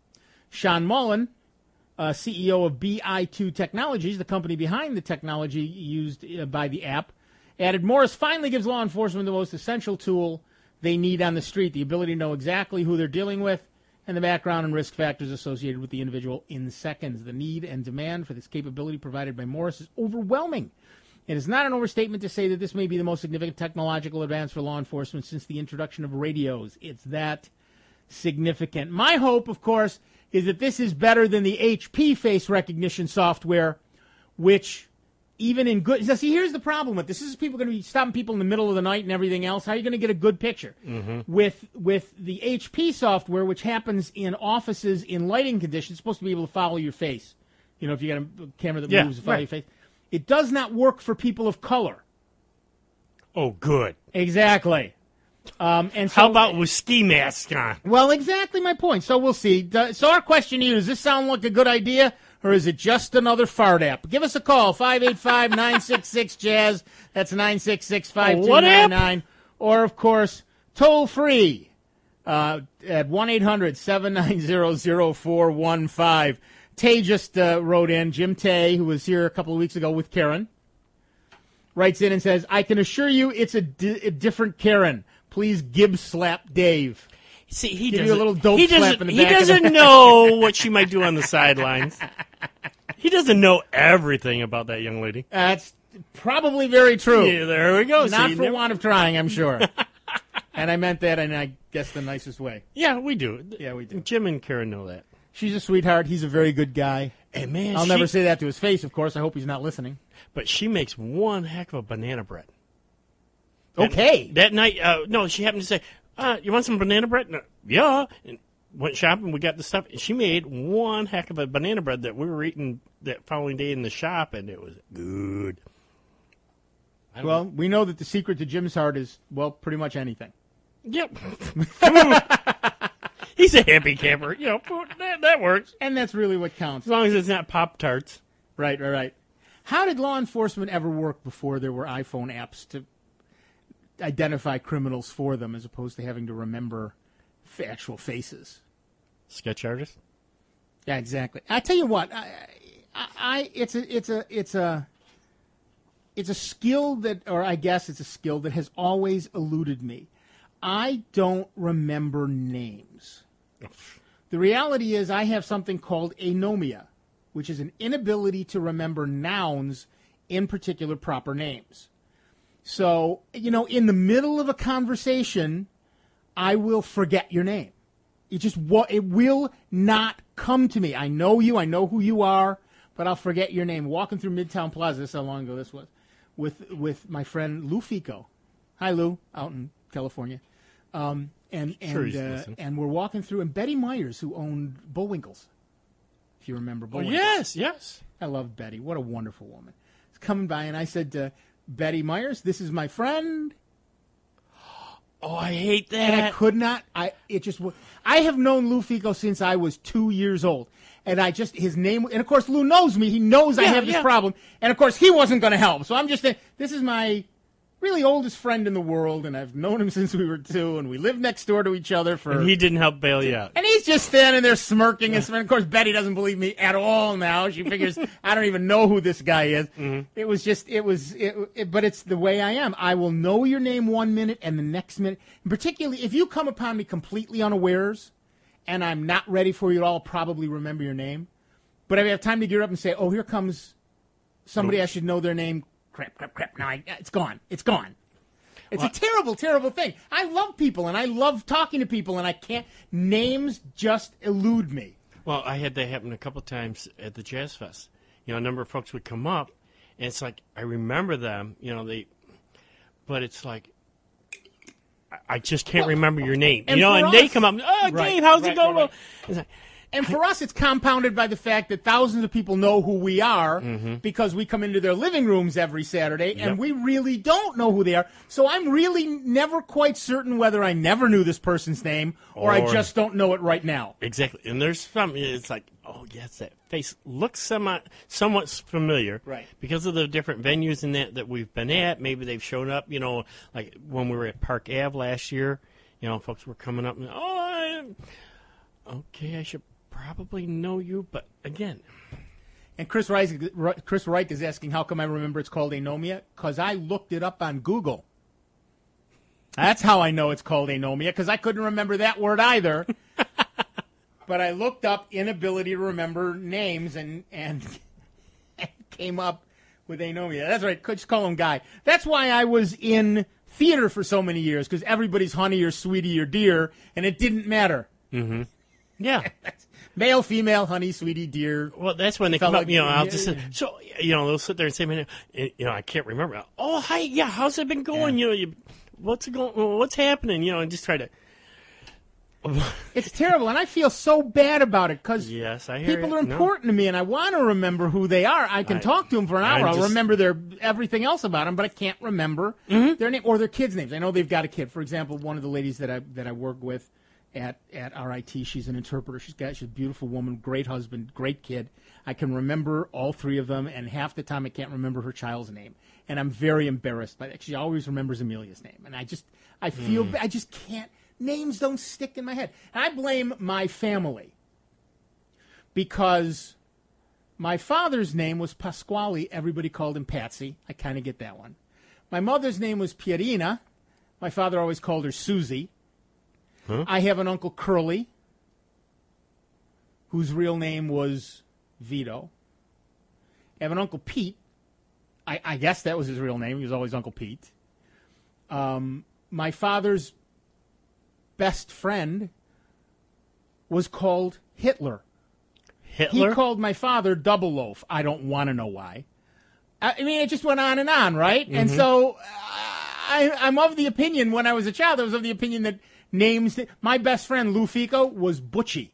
Sean Mullen, uh, C E O of B I two Technologies, the company behind the technology used uh, by the app, added, Morris finally gives law enforcement the most essential tool they need on the street, the ability to know exactly who they're dealing with and the background and risk factors associated with the individual in seconds. The need and demand for this capability provided by Morris is overwhelming. It is not an overstatement to say that this may be the most significant technological advance for law enforcement since the introduction of radios. It's that significant. My hope, of course, is that this is better than the H P face recognition software, which even in good... See, here's the problem with this. This is people going to be stopping people in the middle of the night and everything else. How are you going to get a good picture? Mm-hmm. With with the H P software, which happens in offices in lighting conditions, it's supposed to be able to follow your face. You know, if you got a camera that Yeah, moves to follow right. your face. It does not work for people of color. Oh, good. Exactly. Um, and so, How about with ski masks on? Well, exactly my point. So we'll see. Does- So our question to you, does this sound like a good idea, or is it just another fart app? Give us a call, five eight five, nine six six, jazz. That's nine six six, five two nine nine. Or, of course, toll free uh, at one eight hundred, seven nine zero, zero four one five. Tay just uh, wrote in, Jim Tay, who was here a couple of weeks ago with Karen, writes in and says, I can assure you it's a, di- a different Karen. Please Gibbs slap Dave. See, he Give doesn't, you a little dope he slap doesn't, in the he back of doesn't the- know what she might do on the sidelines. He doesn't know everything about that young lady. That's probably very true. Yeah, there we go. Not See, for never- want of trying, I'm sure. And I meant that in, I guess, the nicest way. Yeah, we do. Yeah, we do. Jim and Karen know that. She's a sweetheart. He's a very good guy. And man, I'll she- never say that to his face, of course. I hope he's not listening. But she makes one heck of a banana bread. Okay. That, that night, uh, no, she happened to say, uh, you want some banana bread? No, yeah. And went shopping. We got the stuff. She made one heck of a banana bread that we were eating that following day in the shop, and it was good. Well, we know that the secret to Jim's heart is, well, pretty much anything. Yep. He's a hippie camper. You know, that, that works. And that's really what counts. As long as it's not Pop-Tarts. Right, right, right. How did law enforcement ever work before there were iPhone apps to identify criminals for them as opposed to having to remember actual faces? Sketch artist? Yeah, exactly. I tell you what, I, I, I it's a, it's a, it's a, it's a skill that, or I guess it's a skill that has always eluded me. I don't remember names. The reality is I have something called anomia, which is an inability to remember nouns, in particular proper names. So, you know, in the middle of a conversation, I will forget your name. It just it will not come to me. I know you, I know who you are, but I'll forget your name. Walking through Midtown Plaza, this is how long ago this was, with with my friend Lou Fico. Hi, Lou, out in California. Um, and and Sure he's uh, listening. and we're walking through, and Betty Myers, who owned Bullwinkle's, if you remember Oh, Bullwinkle's. yes, yes. I love Betty. What a wonderful woman. It's coming by, and I said to Betty Myers, this is my friend. Oh, I hate that. And I could not. I it just. w- I have known Lou Fico since I was two years old, and I just his name. And of course, Lou knows me. He knows I Yeah, have this yeah. problem, and of course, he wasn't going to help. So I'm just. saying, This is my really oldest friend in the world, and I've known him since we were two, and we lived next door to each other for. And he didn't help bail you out. And he's just standing there smirking. And smirking. Of course, Betty doesn't believe me at all now. She figures I don't even know who this guy is. Mm-hmm. It was just, it was, it, it, but it's the way I am. I will know your name one minute and the next minute. And particularly if you come upon me completely unawares and I'm not ready for you at all, I'll probably remember your name. But if I have time to gear up and say, oh, here comes somebody, Nope. I should know their name. Crap, crap, crap. Now I, it's gone. It's gone. It's Well, a terrible, terrible thing. I love people, and I love talking to people, and I can't. Names just elude me. Well, I had that happen a couple times at the Jazz Fest. You know, a number of folks would come up, and it's like, I remember them, you know, they, but it's like, I- I just can't Well, remember your name. and You know, for and they us- come up, oh, Right, Dave, how's right, it going? right, right. It's like, And for us, it's compounded by the fact that thousands of people know who we are Mhm. because we come into their living rooms every Saturday, Yep. and we really don't know who they are. So I'm really never quite certain whether I never knew this person's name or, I Or- just don't know it right now. Exactly. And there's some, it's like, oh, yes, that face looks semi, somewhat familiar. Right. Because of the different venues and that, that we've been at. Maybe they've shown up, you know, like when we were at Park Ave last year, you know, folks were coming up and, oh, I, okay, I should probably know you, but again. And Chris Reich, Chris Reich is asking, how come I remember it's called anomia? Because I looked it up on Google. That's how I know it's called anomia, because I couldn't remember that word either. But I looked up inability to remember names and, and, and came up with anomia. That's right. Just call him Guy. That's why I was in theater for so many years, because everybody's honey or sweetie or dear, and it didn't matter. Mm-hmm. Yeah. Male, female, honey, sweetie, dear. Well, that's when they Felt come up, like- you know, I'll yeah, just say, yeah. so, you know, they'll sit there and say, man, you know, I can't remember. Oh, hi, yeah, how's it been going? You know, you, what's it going, what's happening? You know, and just try to. It's terrible, and I feel so bad about it because Yes, I hear people you. are No. important to me, and I want to remember who they are. I can I- talk to them for an I'm hour. I'll just- remember their everything else about them, but I can't remember Mm-hmm. their name or their kids' names. I know they've got a kid. For example, one of the ladies that I that I work with at at R I T, she's an interpreter. She's got she's a beautiful woman, great husband, great kid. I can remember all three of them, and half the time I can't remember her child's name, and I'm very embarrassed by that. She always remembers Amelia's name, and I just I feel Mm. ba- I just can't. Names don't stick in my head. And I blame my family because my father's name was Pasquale. Everybody called him Patsy. I kind of get that one. My mother's name was Pierina. My father always called her Susie. Huh? I have an uncle Curly, whose real name was Vito. I have an uncle Pete. I, I guess that was his real name. He was always Uncle Pete. Um, my father's best friend was called Hitler. Hitler? He called my father Double Loaf. I don't want to know why. I I mean, it just went on and on, right? And Mhm. so uh, I, I'm of the opinion, when I was a child, I was of the opinion that names, my best friend Lou Fico was Butchie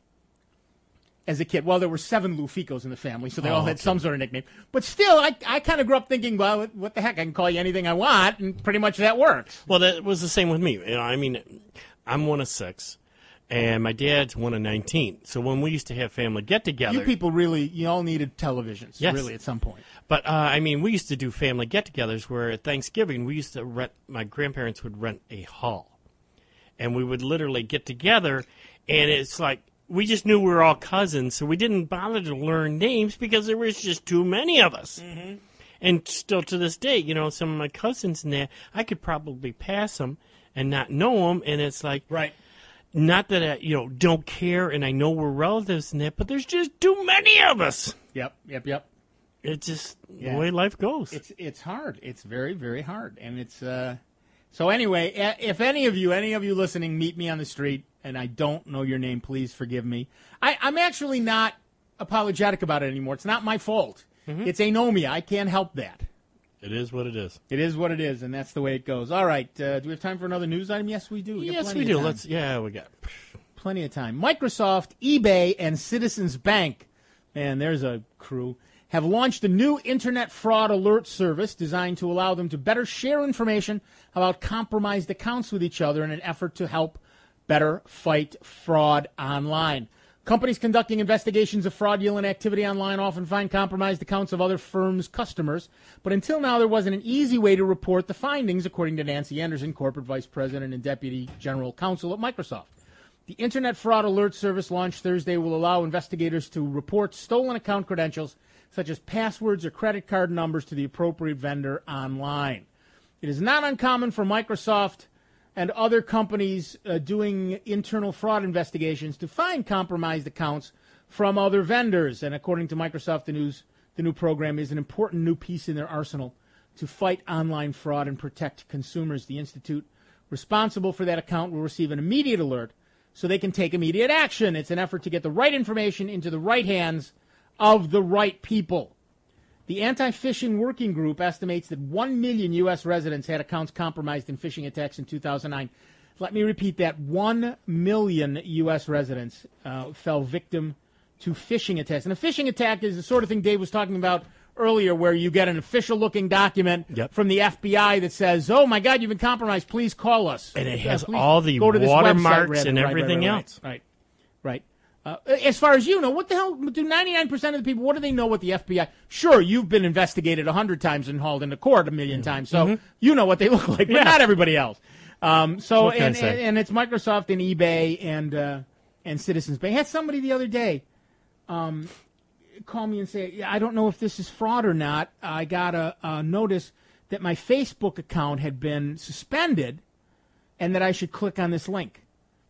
as a kid. Well, there were seven Lou Ficos in the family, so they Oh, all had okay. some sort of nickname. But still, I, I kind of grew up thinking, well, what the heck, I can call you anything I want, and pretty much that works. Well, that was the same with me. You know, I mean, I'm one of six, and my dad's one of nineteen. So when we used to have family get-together... You people really, you all needed televisions, Yes. really, at some point. But, uh, I mean, we used to do family get-togethers where at Thanksgiving we used to rent, my grandparents would rent a hall. And we would literally get together, and it's like, we just knew we were all cousins, so we didn't bother to learn names because there was just too many of us. Mm-hmm. And still to this day, you know, some of my cousins and that, I could probably pass them and not know them, and it's like... Right. Not that I, you know, don't care, and I know we're relatives and that, but there's just too many of us. Yep, yep, yep. It's just Yeah. the way life goes. It's it's hard. It's very, very hard. And it's, uh... So anyway, a- if any of you, any of you listening, meet me on the street, and I don't know your name, please forgive me. I, I'm actually not apologetic about it anymore. It's not my fault. Mhm. It's anomia. I can't help that. It is what it is. It is what it is, and that's the way it goes. All right. Uh, do we have time for another news item? Yes, we do. We got Yes, plenty we of do. time. Let's. Yeah, we got. Plenty of time. Microsoft, eBay, and Citizens Bank, and there's a crew, have launched a new Internet fraud alert service designed to allow them to better share information about compromised accounts with each other in an effort to help better fight fraud online. Companies conducting investigations of fraudulent activity online often find compromised accounts of other firms' customers, but until now there wasn't an easy way to report the findings, according to Nancy Anderson, Corporate Vice President and Deputy General Counsel at Microsoft. The Internet Fraud Alert Service launched Thursday will allow investigators to report stolen account credentials, such as passwords or credit card numbers, to the appropriate vendor online. It is not uncommon for Microsoft and other companies uh, doing internal fraud investigations to find compromised accounts from other vendors. And according to Microsoft, the news, the new program is an important new piece in their arsenal to fight online fraud and protect consumers. The institute responsible for that account will receive an immediate alert so they can take immediate action. It's an effort to get the right information into the right hands of the right people. The Anti-Phishing Working Group estimates that one million U S residents had accounts compromised in phishing attacks in two thousand nine. Let me repeat that. one million U S residents uh, fell victim to phishing attacks. And a phishing attack is the sort of thing Dave was talking about earlier, where you get an official-looking document Yep. from the F B I that says, oh, my God, you've been compromised. Please call us. And it Uh, has please all the go to this watermarks website, rather. and Right, right, everything right, right. else. Right, right. Uh, as far as you know, what the hell do ninety-nine percent of the people, what do they know what the F B I? Sure, you've been investigated one hundred times and hauled into court a million times, so Mhm. you know what they look like, but Yeah. not everybody else. Um, so, What can I and, say? and, and it's Microsoft and eBay and uh, and Citizens Bank. I had somebody the other day um, call me and say, yeah, I don't know if this is fraud or not. I got a, a notice that my Facebook account had been suspended and that I should click on this link.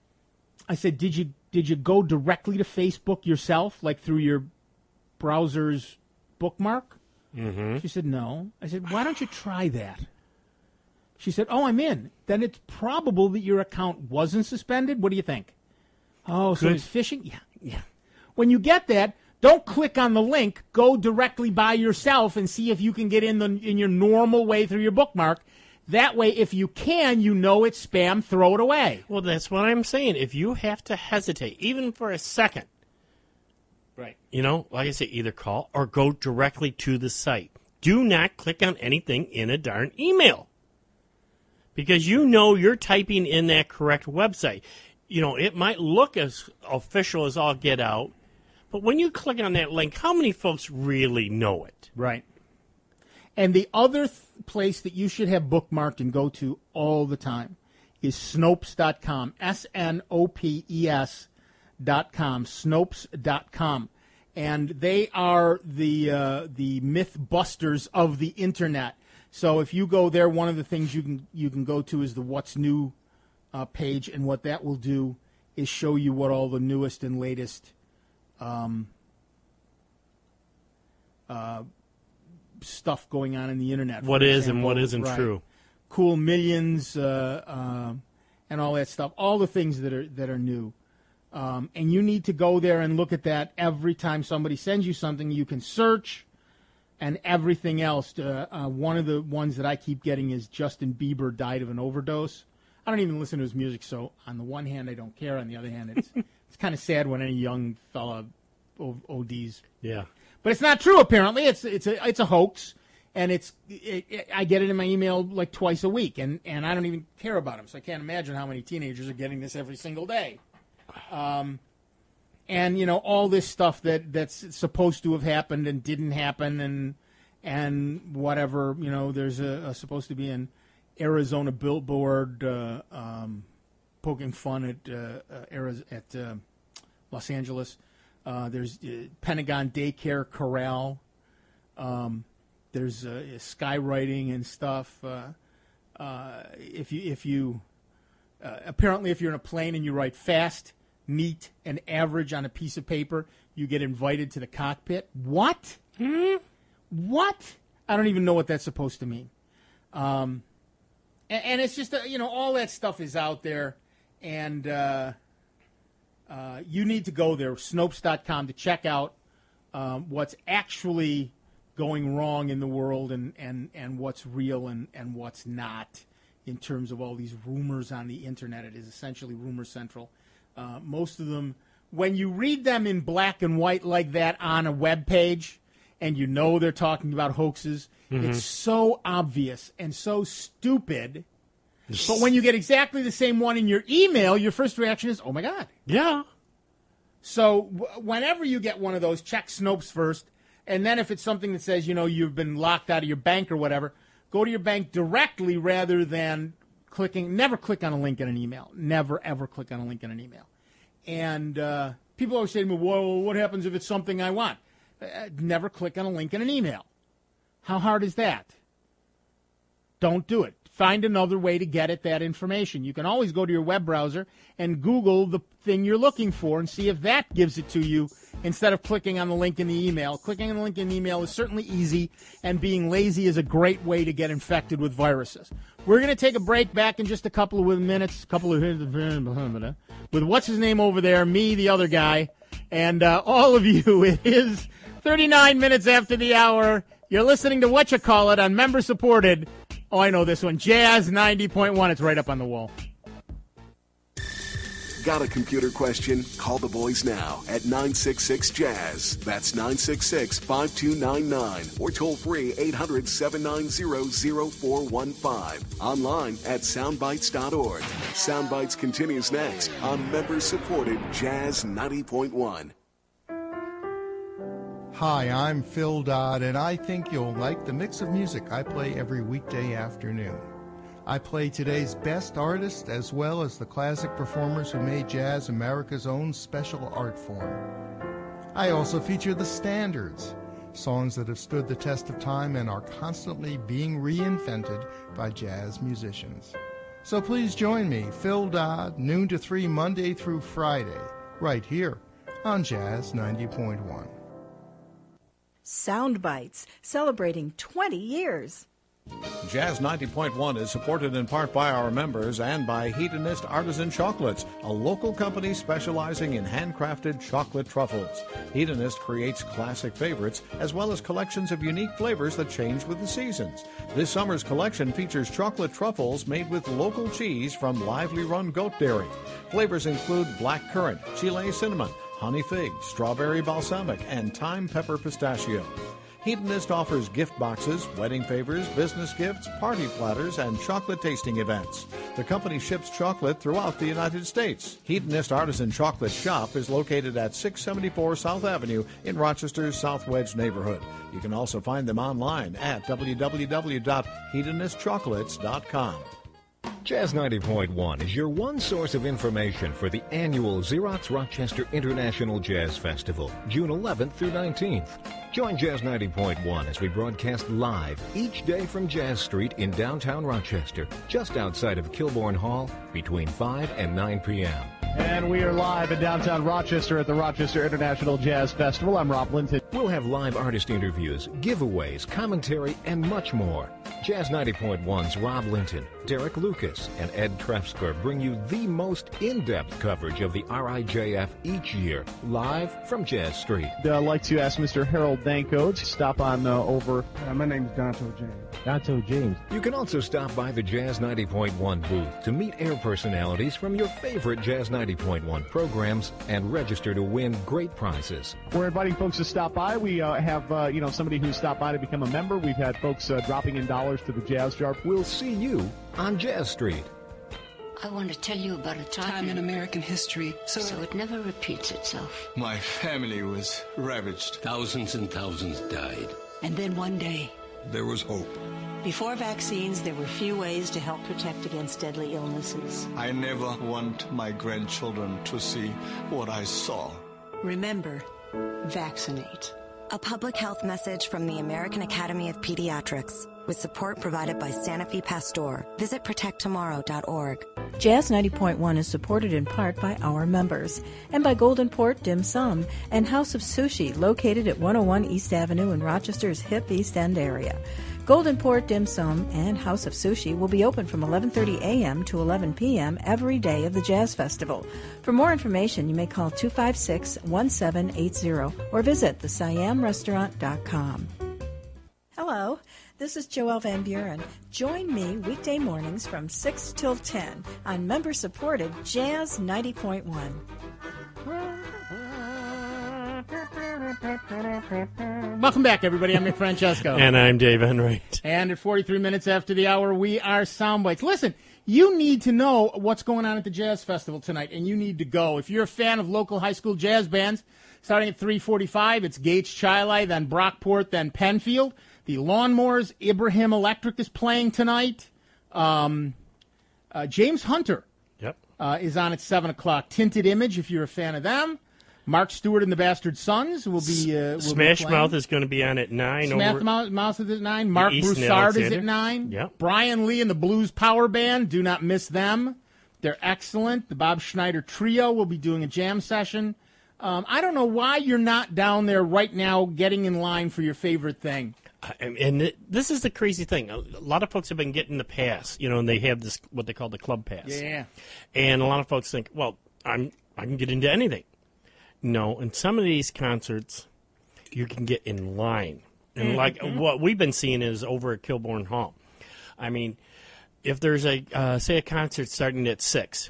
I said, did you did you go directly to Facebook yourself, like through your browser's bookmark? Mm-hmm. She said, no. I said, why don't you try that? She said, oh, I'm in. Then it's probable that your account wasn't suspended. What do you think? Oh, so Good. it's phishing? Yeah, yeah. When you get that, don't click on the link. Go directly by yourself and see if you can get in the in your normal way through your bookmark. That way, if you can, you know it's spam, throw it away. Well, that's what I'm saying. If you have to hesitate, even for a second, right? You know, like I say, either call or go directly to the site. Do not click on anything in a darn email, because you know you're typing in that correct website. You know, it might look as official as all get out, but when you click on that link, how many folks really know it? Right. And the other th- place that you should have bookmarked and go to all the time is Snopes dot com. S N O P E S dot com. Snopes dot com. And they are the uh, the myth busters of the Internet. So if you go there, one of the things you can you can go to is the What's New uh, page, and what that will do is show you what all the newest and latest um, uh, stuff going on in the Internet. What For is and example, what isn't right. true. Cool Millions uh, uh, and all that stuff. All the things that are that are new. Um, and you need to go there and look at that every time somebody sends you something. You can search and everything else. Uh, uh, one of the ones that I keep getting is Justin Bieber died of an overdose. I don't even listen to his music, so on the one hand, I don't care. On the other hand, it's it's kind of sad when any young fella O Ds. Yeah, but it's not true. Apparently, it's it's a it's a hoax, and it's it, it, I get it in my email like twice a week, and, and I don't even care about him. So I can't imagine how many teenagers are getting this every single day. Um, and you know all this stuff that, that's supposed to have happened and didn't happen, and and whatever. You know, there's a, a supposed to be an Arizona billboard uh, um, poking fun at uh, uh, at uh, Los Angeles. Uh, there's uh, Pentagon Daycare Corral. Um, there's uh, skywriting and stuff. Uh, uh, if you if you uh, apparently if you're in a plane and you write fast, neat, and average on a piece of paper, you get invited to the cockpit. What? Hmm? What? I don't even know what that's supposed to mean. Um, and, and it's just uh, you know all that stuff is out there, and. Uh, Uh, you need to go there, Snopes dot com, to check out um, what's actually going wrong in the world and, and, and what's real and, and what's not in terms of all these rumors on the Internet. It is essentially Rumor Central. Uh, most of them, when you read them in black and white like that on a web page and you know they're talking about hoaxes, mm-hmm. it's so obvious and so stupid. But when you get exactly the same one in your email, your first reaction is, oh, my God. Yeah. So w- whenever you get one of those, check Snopes first. And then if it's something that says, you know, you've been locked out of your bank or whatever, go to your bank directly rather than clicking. Never click on a link in an email. Never, ever click on a link in an email. And uh, people always say to me, well, what happens if it's something I want? Uh, never click on a link in an email. How hard is that? Don't do it. Find another way to get at that information. You can always go to your web browser and Google the thing you're looking for and see if that gives it to you instead of clicking on the link in the email. Clicking on the link in the email is certainly easy, and being lazy is a great way to get infected with viruses. We're going to take a break. Back in just a couple of minutes, a couple of with what's his name over there, me, the other guy, and uh, all of you. It is thirty-nine minutes after the hour. You're listening to What You Call It on member-supported. Oh, I know this one. Jazz ninety point one. It's right up on the wall. Got a computer question? Call the boys now at nine six six jazz. That's nine six six, five two nine nine. Or toll free eight hundred, seven nine zero, zero four one five. Online at soundbites dot org. Soundbites continues next on member-supported Jazz ninety point one. Hi, I'm Phil Dodd, and I think you'll like the mix of music I play every weekday afternoon. I play today's best artists as well as the classic performers who made jazz America's own special art form. I also feature the standards, songs that have stood the test of time and are constantly being reinvented by jazz musicians. So please join me, Phil Dodd, noon to three, Monday through Friday, right here on Jazz ninety point one. Sound Bites, celebrating twenty years. Jazz ninety point one is supported in part by our members and by Hedonist Artisan Chocolates, a local company specializing in handcrafted chocolate truffles. Hedonist creates classic favorites as well as collections of unique flavors that change with the seasons. This summer's collection features chocolate truffles made with local cheese from Lively Run Goat Dairy. Flavors include black currant, Chile cinnamon, honey fig, strawberry balsamic, and thyme pepper pistachio. Hedonist offers gift boxes, wedding favors, business gifts, party platters, and chocolate tasting events. The company ships chocolate throughout the United States. Hedonist Artisan Chocolate Shop is located at six seventy-four South Avenue in Rochester's South Wedge neighborhood. You can also find them online at w w w dot hedonist chocolates dot com. Jazz ninety point one is your one source of information for the annual Xerox Rochester International Jazz Festival, June eleventh through nineteenth. Join Jazz ninety point one as we broadcast live each day from Jazz Street in downtown Rochester, just outside of Kilbourne Hall, between five and nine p.m. And we are live in downtown Rochester at the Rochester International Jazz Festival. I'm Rob Linton. We'll have live artist interviews, giveaways, commentary, and much more. Jazz ninety point one's Rob Linton, Derek Lucas, and Ed Trefsker bring you the most in-depth coverage of the R I J F each year, live from Jazz Street. I'd like to ask Mister Harold Danko to stop on uh, over. Uh, my name's Donto James. Donto James. You can also stop by the Jazz ninety point one booth to meet air personalities from your favorite Jazz ninety point one programs and register to win great prizes. We're inviting folks to stop by. We uh, have, uh, you know, somebody who's stopped by to become a member. We've had folks uh, dropping in dollars to the Jazz Jar. We'll see you on Jazz Street. I want to tell you about a time in American history so, so it never repeats itself. My family was ravaged. Thousands and thousands died. And then one day, there was hope. Before vaccines, there were few ways to help protect against deadly illnesses. I never want my grandchildren to see what I saw. Remember, vaccinate. A public health message from the American Academy of Pediatrics, with support provided by Sanofi Pasteur. Visit protect tomorrow dot org. Jazz ninety point one is supported in part by our members and by Golden Port Dim Sum and House of Sushi, located at one oh one East Avenue in Rochester's hip East End area. Golden Port Dim Sum and House of Sushi will be open from eleven thirty a.m. to eleven p.m. every day of the Jazz Festival. For more information, you may call two five six, one seven eight zero or visit the siam restaurant dot com. Hello, this is Joelle Van Buren. Join me weekday mornings from six till ten on member-supported Jazz ninety point one. Welcome back, everybody. I'm Nick Francesco. And I'm Dave Enright. And at forty-three minutes after the hour, we are Soundbites. Listen, you need to know what's going on at the Jazz Festival tonight, and you need to go. If you're a fan of local high school jazz bands, starting at three forty-five, it's Gates Chili, then Brockport, then Penfield. The Lawnmowers, Ibrahim Electric is playing tonight. Um, uh, James Hunter yep. uh, is on at seven o'clock. Tinted Image, if you're a fan of them. Mark Stewart and the Bastard Sons will be uh, will Smash be Mouth is going to be on at nine. Smash over Mouth, Mouth is at nine. Mark East Broussard is at nine. Yep. Brian Lee and the Blues Power Band, do not miss them. They're excellent. The Bob Schneider Trio will be doing a jam session. Um, I don't know why you're not down there right now getting in line for your favorite thing. And it, this is the crazy thing. A lot of folks have been getting the pass, you know, and they have this what they call the club pass. Yeah. And a lot of folks think, well, I'm I can get into anything. No, in some of these concerts, you can get in line. And Mm-hmm. like what we've been seeing is over at Kilbourne Hall. I mean, if there's a, uh, say, a concert starting at six,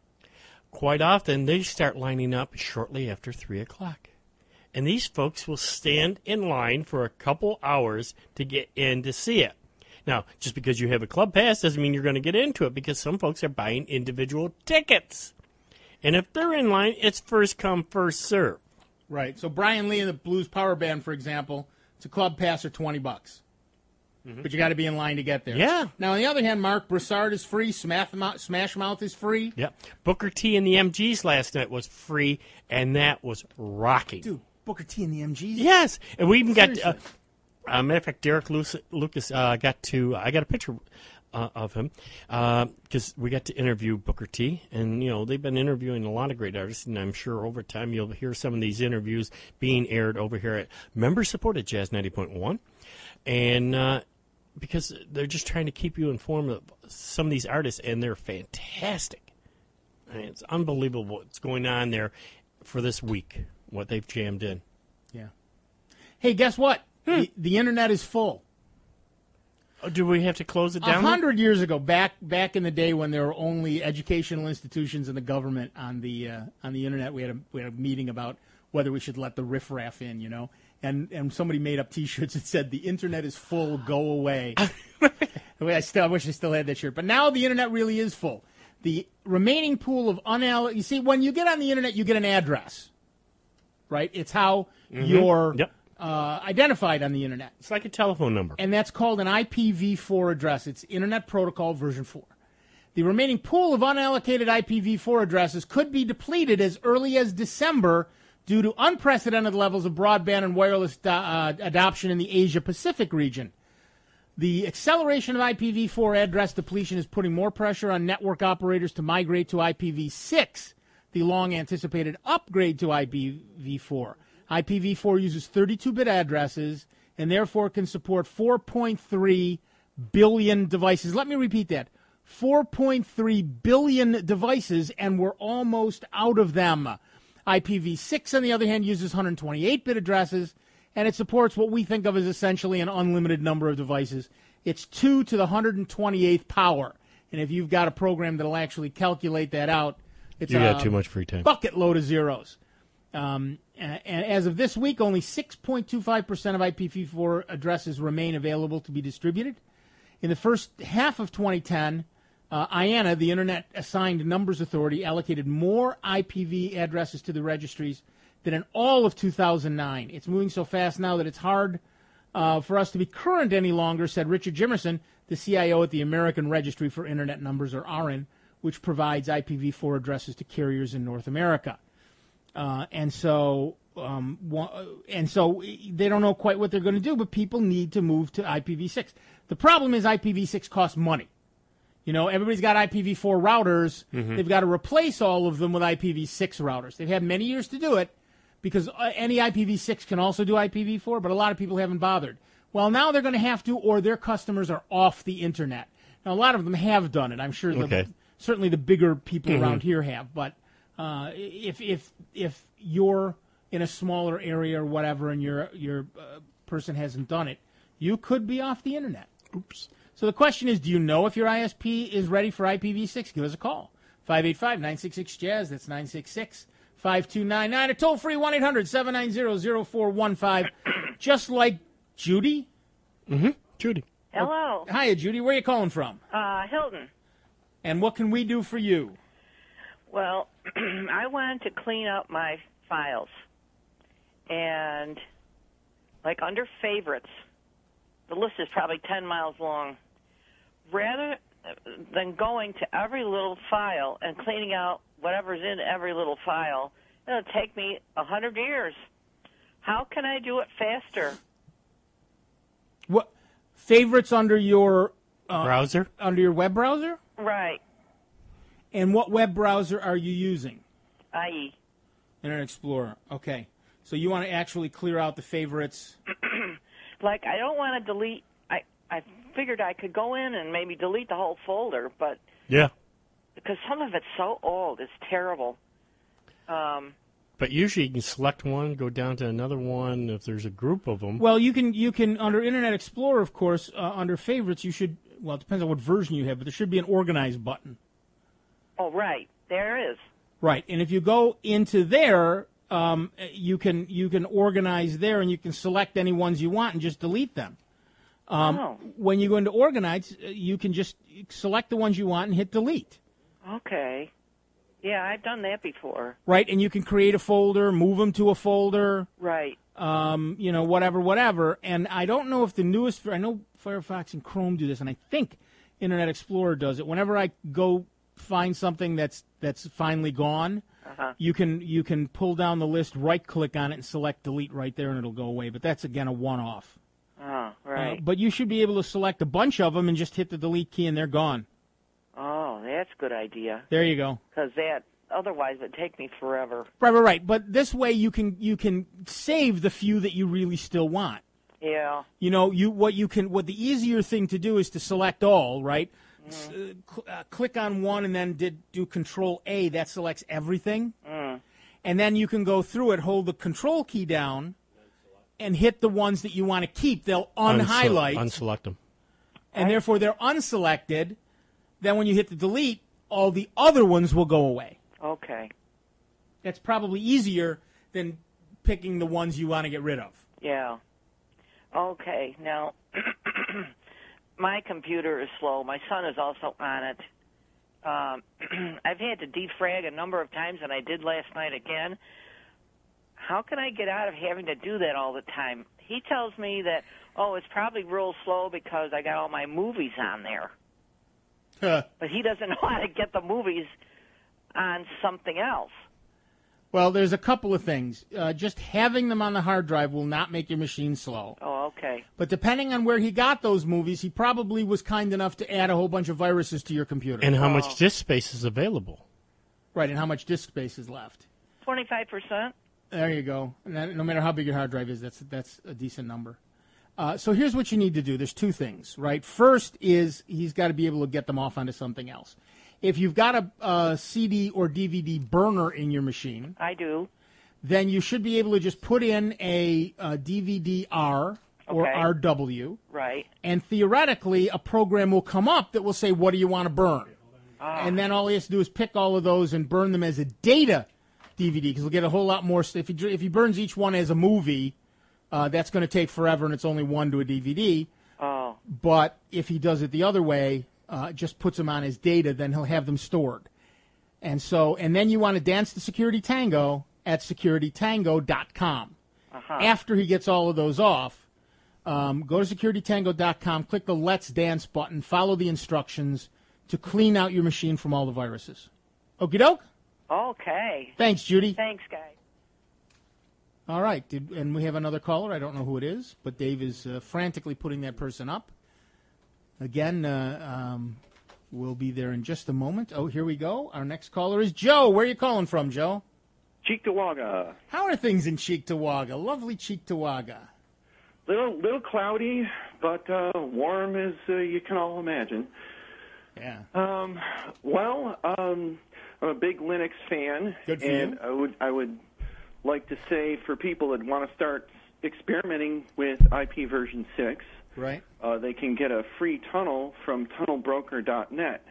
quite often they start lining up shortly after three o'clock. And these folks will stand in line for a couple hours to get in to see it. Now, just because you have a club pass doesn't mean you're going to get into it, because some folks are buying individual tickets. And if they're in line, it's first come, first serve. Right. So Brian Lee and the Blues Power Band, for example, it's a club pass for twenty bucks. Mm-hmm. But you got to be in line to get there. Yeah. Now, on the other hand, Mark Broussard is free. Smash Mouth, Smash Mouth is free. Yep. Booker T and the M Gs last night was free, and that was rocking. Dude, Booker T and the M Gs? Yes. And we even Seriously. got, uh, uh, matter of fact, Derek Lucas uh, got to, I got a picture uh, of him, because uh, we got to interview Booker T, and, you know, they've been interviewing a lot of great artists, and I'm sure over time you'll hear some of these interviews being aired over here at member-supported Jazz ninety point one, and uh, because they're just trying to keep you informed of some of these artists, and they're fantastic. I mean, it's unbelievable what's going on there for this week, what they've jammed in. Yeah. Hey, guess what? Hmm. The, the internet is full. Oh, do we have to close it A down? hundred years ago, back back in the day when there were only educational institutions and the government on the uh, on the internet, we had a we had a meeting about whether we should let the riffraff in, you know, and and somebody made up T-shirts that said "The internet is full, go away." I still I wish I still had that shirt, but now the internet really is full. The remaining pool of unallocated. You see, when you get on the internet, you get an address, right? It's how Mhm. you're Yep. uh, identified on the internet. It's like a telephone number. And that's called an I P v four address. It's Internet Protocol version four. The remaining pool of unallocated I P v four addresses could be depleted as early as December due to unprecedented levels of broadband and wireless do- uh, adoption in the Asia-Pacific region. The acceleration of I P v four address depletion is putting more pressure on network operators to migrate to I P v six, the long-anticipated upgrade to I P v four. I P v four uses thirty-two bit addresses and therefore can support four point three billion devices. Let me repeat that. four point three billion devices, and we're almost out of them. I P v six, on the other hand, uses one hundred twenty-eight bit addresses, and it supports what we think of as essentially an unlimited number of devices. It's two to the one hundred twenty-eighth power. And if you've got a program that'll actually calculate that out, it's you got a too much free time. Bucket load of zeros. Um, and, and as of this week, only six point two five percent of I P v four addresses remain available to be distributed. In the first half of twenty ten, uh, I A N A, the Internet Assigned Numbers Authority, allocated more I P v addresses to the registries than in all of two thousand nine. It's moving so fast now that it's hard uh, for us to be current any longer, said Richard Jimerson, the C I O at the American Registry for Internet Numbers, or A R I N, which provides I P v four addresses to carriers in North America. Uh, and so, um, and so they don't know quite what they're going to do, but people need to move to I P v six. The problem is I P v six costs money. You know, everybody's got I P v four routers. Mm-hmm. They've got to replace all of them with I P v six routers. They've had many years to do it because any I P v six can also do I P v four, but a lot of people haven't bothered. Well, now they're going to have to, or their customers are off the Internet. Now, a lot of them have done it. I'm sure the, Okay. certainly the bigger people Mm-hmm. around here have, but Uh, if if if you're in a smaller area or whatever, and your your uh, person hasn't done it, you could be off the Internet. Oops. So the question is, do you know if your I S P is ready for I P v six? Give us a call. five eight five, nine six six, jazz. That's nine six six, five two nine nine. A toll-free one eight hundred, seven nine zero, zero four one five. Just like Judy. Mm-hmm. Judy. Hello. Hiya, Judy. Where are you calling from? Uh, Hilton. And what can we do for you? Well, I wanted to clean up my files. And, like, under favorites, the list is probably ten miles long. Rather than going to every little file and cleaning out whatever's in every little file, it'll take me a hundred years. How can I do it faster? What favorites under your uh, browser? Under your web browser? Right. And what web browser are you using? I E. Internet Explorer. Okay. So you want to actually clear out the favorites? Like, I don't want to delete. I, I figured I could go in and maybe delete the whole folder, but Yeah. because some of it's so old, it's terrible. Um, But usually you can select one, go down to another one if there's a group of them. Well, you can you can under Internet Explorer, of course, uh, under favorites, you should. Well, it depends on what version you have, but there should be an organize button. oh, right. There is. Right, and if you go into there, um, you can you can organize there, and you can select any ones you want and just delete them. Um, Oh. When you go into organize, uh, you can just select the ones you want and hit delete. Okay. Yeah, I've done that before. Right, and you can create a folder, move them to a folder. Right. Um, you know, whatever, whatever. And I don't know if the newest, I know Firefox and Chrome do this, and I think Internet Explorer does it. Whenever I go find something that's that's finally gone, Uh-huh. you can you can pull down the list, right click on it, and select delete right there, and it'll go away. But that's again a one-off. Oh, right. Uh, but you should be able to select a bunch of them and just hit the delete key, and they're gone. Oh, that's a good idea. There you go. Because that, otherwise, it'd take me forever. Right, right, right. But this way, you can you can save the few that you really still want. Yeah. You know, you what you can what the easier thing to do is to select all, right? S- uh, cl- uh, click on one and then did do Control A. That selects everything, Mm. and then you can go through it, hold the Control key down, and hit the ones that you want to keep. They'll unhighlight, Unse- unselect them. and therefore they're unselected. Then when you hit the delete, all the other ones will go away. Okay. That's probably easier than picking the ones you want to get rid of. Yeah. Okay. Now, my computer is slow. My son is also on it. Um, I've had to defrag a number of times, and I did last night again. How can I get out of having to do that all the time? He tells me that, oh, it's probably real slow because I got all my movies on there. But he doesn't know how to get the movies on something else. Well, there's a couple of things. Uh, just having them on the hard drive will not make your machine slow. Oh, okay. But depending on where he got those movies, he probably was kind enough to add a whole bunch of viruses to your computer. And how Oh. much disk space is available? Right, and how much disk space is left. twenty-five percent? There you go. And that, no matter how big your hard drive is, that's that's a decent number. Uh, so here's what you need to do. There's two things, right? First is he's got to be able to get them off onto something else. If you've got a, a C D or D V D burner in your machine, I do. Then you should be able to just put in a, a D V D R or Okay. R W, Right. and theoretically a program will come up that will say, what do you want to burn? Ah. And then all he has to do is pick all of those and burn them as a data D V D, because he'll get a whole lot more. If he, if he burns each one as a movie, uh, that's going to take forever, and it's only one to a D V D. Oh. But if he does it the other way, uh, just puts them on as data, then he'll have them stored. And so, and then you want to dance the Security Tango at security tango dot com. Uh-huh. After he gets all of those off, um, go to security tango dot com, click the Let's Dance button, follow the instructions to clean out your machine from all the viruses. Okie doke? Okay. Thanks, Judy. Thanks, guys. All right, Did, and we have another caller. I don't know who it is, but Dave is uh, frantically putting that person up. Again, uh, um, we'll be there in just a moment. Oh, here we go. Our next caller is Joe. Where are you calling from, Joe? Cheektowaga. How are things in Cheektowaga? Lovely Cheektowaga. Little little cloudy, but uh, warm as uh, you can all imagine. Yeah. Um, well, um, I'm a big Linux fan, Good for and you. I would I would like to say for people that want to start experimenting with I P version six, Right. uh, they can get a free tunnel from tunnel broker dot net.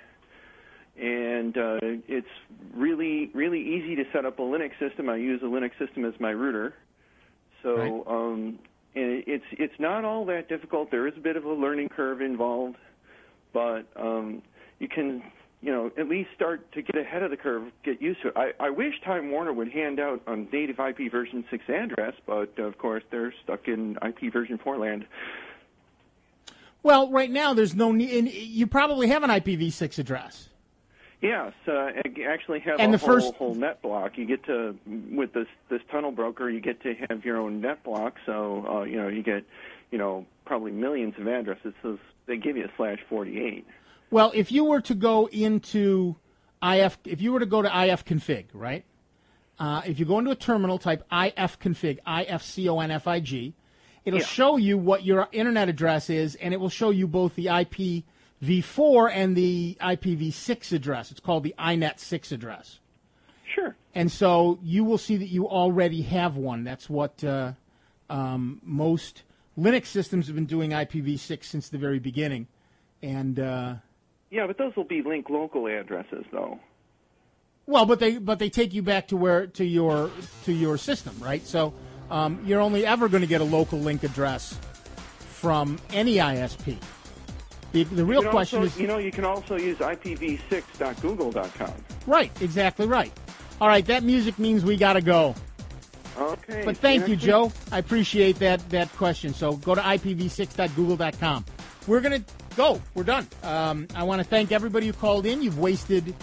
And uh, it's really, really easy to set up a Linux system. I use a Linux system as my router. So Right. um, and it's it's not all that difficult. There is a bit of a learning curve involved, but um, you can, you know, at least start to get ahead of the curve, get used to it. I, I wish Time Warner would hand out a native I P version six address, but of course they're stuck in I P version four land. Well, right now there's no need. And you probably have an I P v six address. Yes, uh, you actually have And a the whole, first- whole net block. You get to, with this this tunnel broker, you get to have your own net block. So uh, you know you get, you know, probably millions of addresses. So they give you a slash forty-eight. Well, if you were to go into I F, if you were to go to ifconfig, right? Uh, if you go into a terminal, type ifconfig, I F C O N F I G, it'll Yeah. show you what your internet address is, and it will show you both the I P v four and the I P v six address. It's called the I net six address. Sure. And so you will see that you already have one. That's what uh, um, most Linux systems have been doing I P v six since the very beginning. And uh, Yeah, but those will be link local addresses, though. well, but they but they take you back to where to your to your system, right? So um, you're only ever going to get a local link address from any I S P. The, the real You can question also, is, you know, you can also use I P v six dot google dot com. right? Exactly right. All right, that music means we got to go. Okay. But thank you, Next week. Joe. I appreciate that that question. So go to I P v six dot google dot com. We're going to go. We're done. Um, I want to thank everybody who called in. You've wasted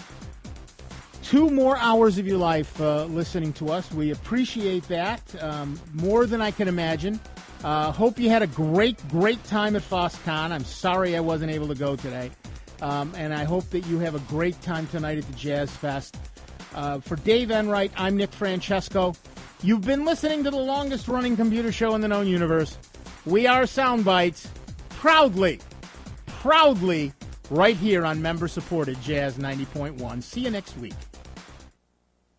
two more hours of your life uh, listening to us. We appreciate that um, more than I can imagine. Uh, hope you had a great, great time at FOSCon. I'm sorry I wasn't able to go today. Um, and I hope that you have a great time tonight at the Jazz Fest. Uh, for Dave Enright, I'm Nick Francesco. You've been listening to the longest-running computer show in the known universe. We are Soundbites, proudly, proudly, right here on member-supported Jazz ninety point one. See you next week.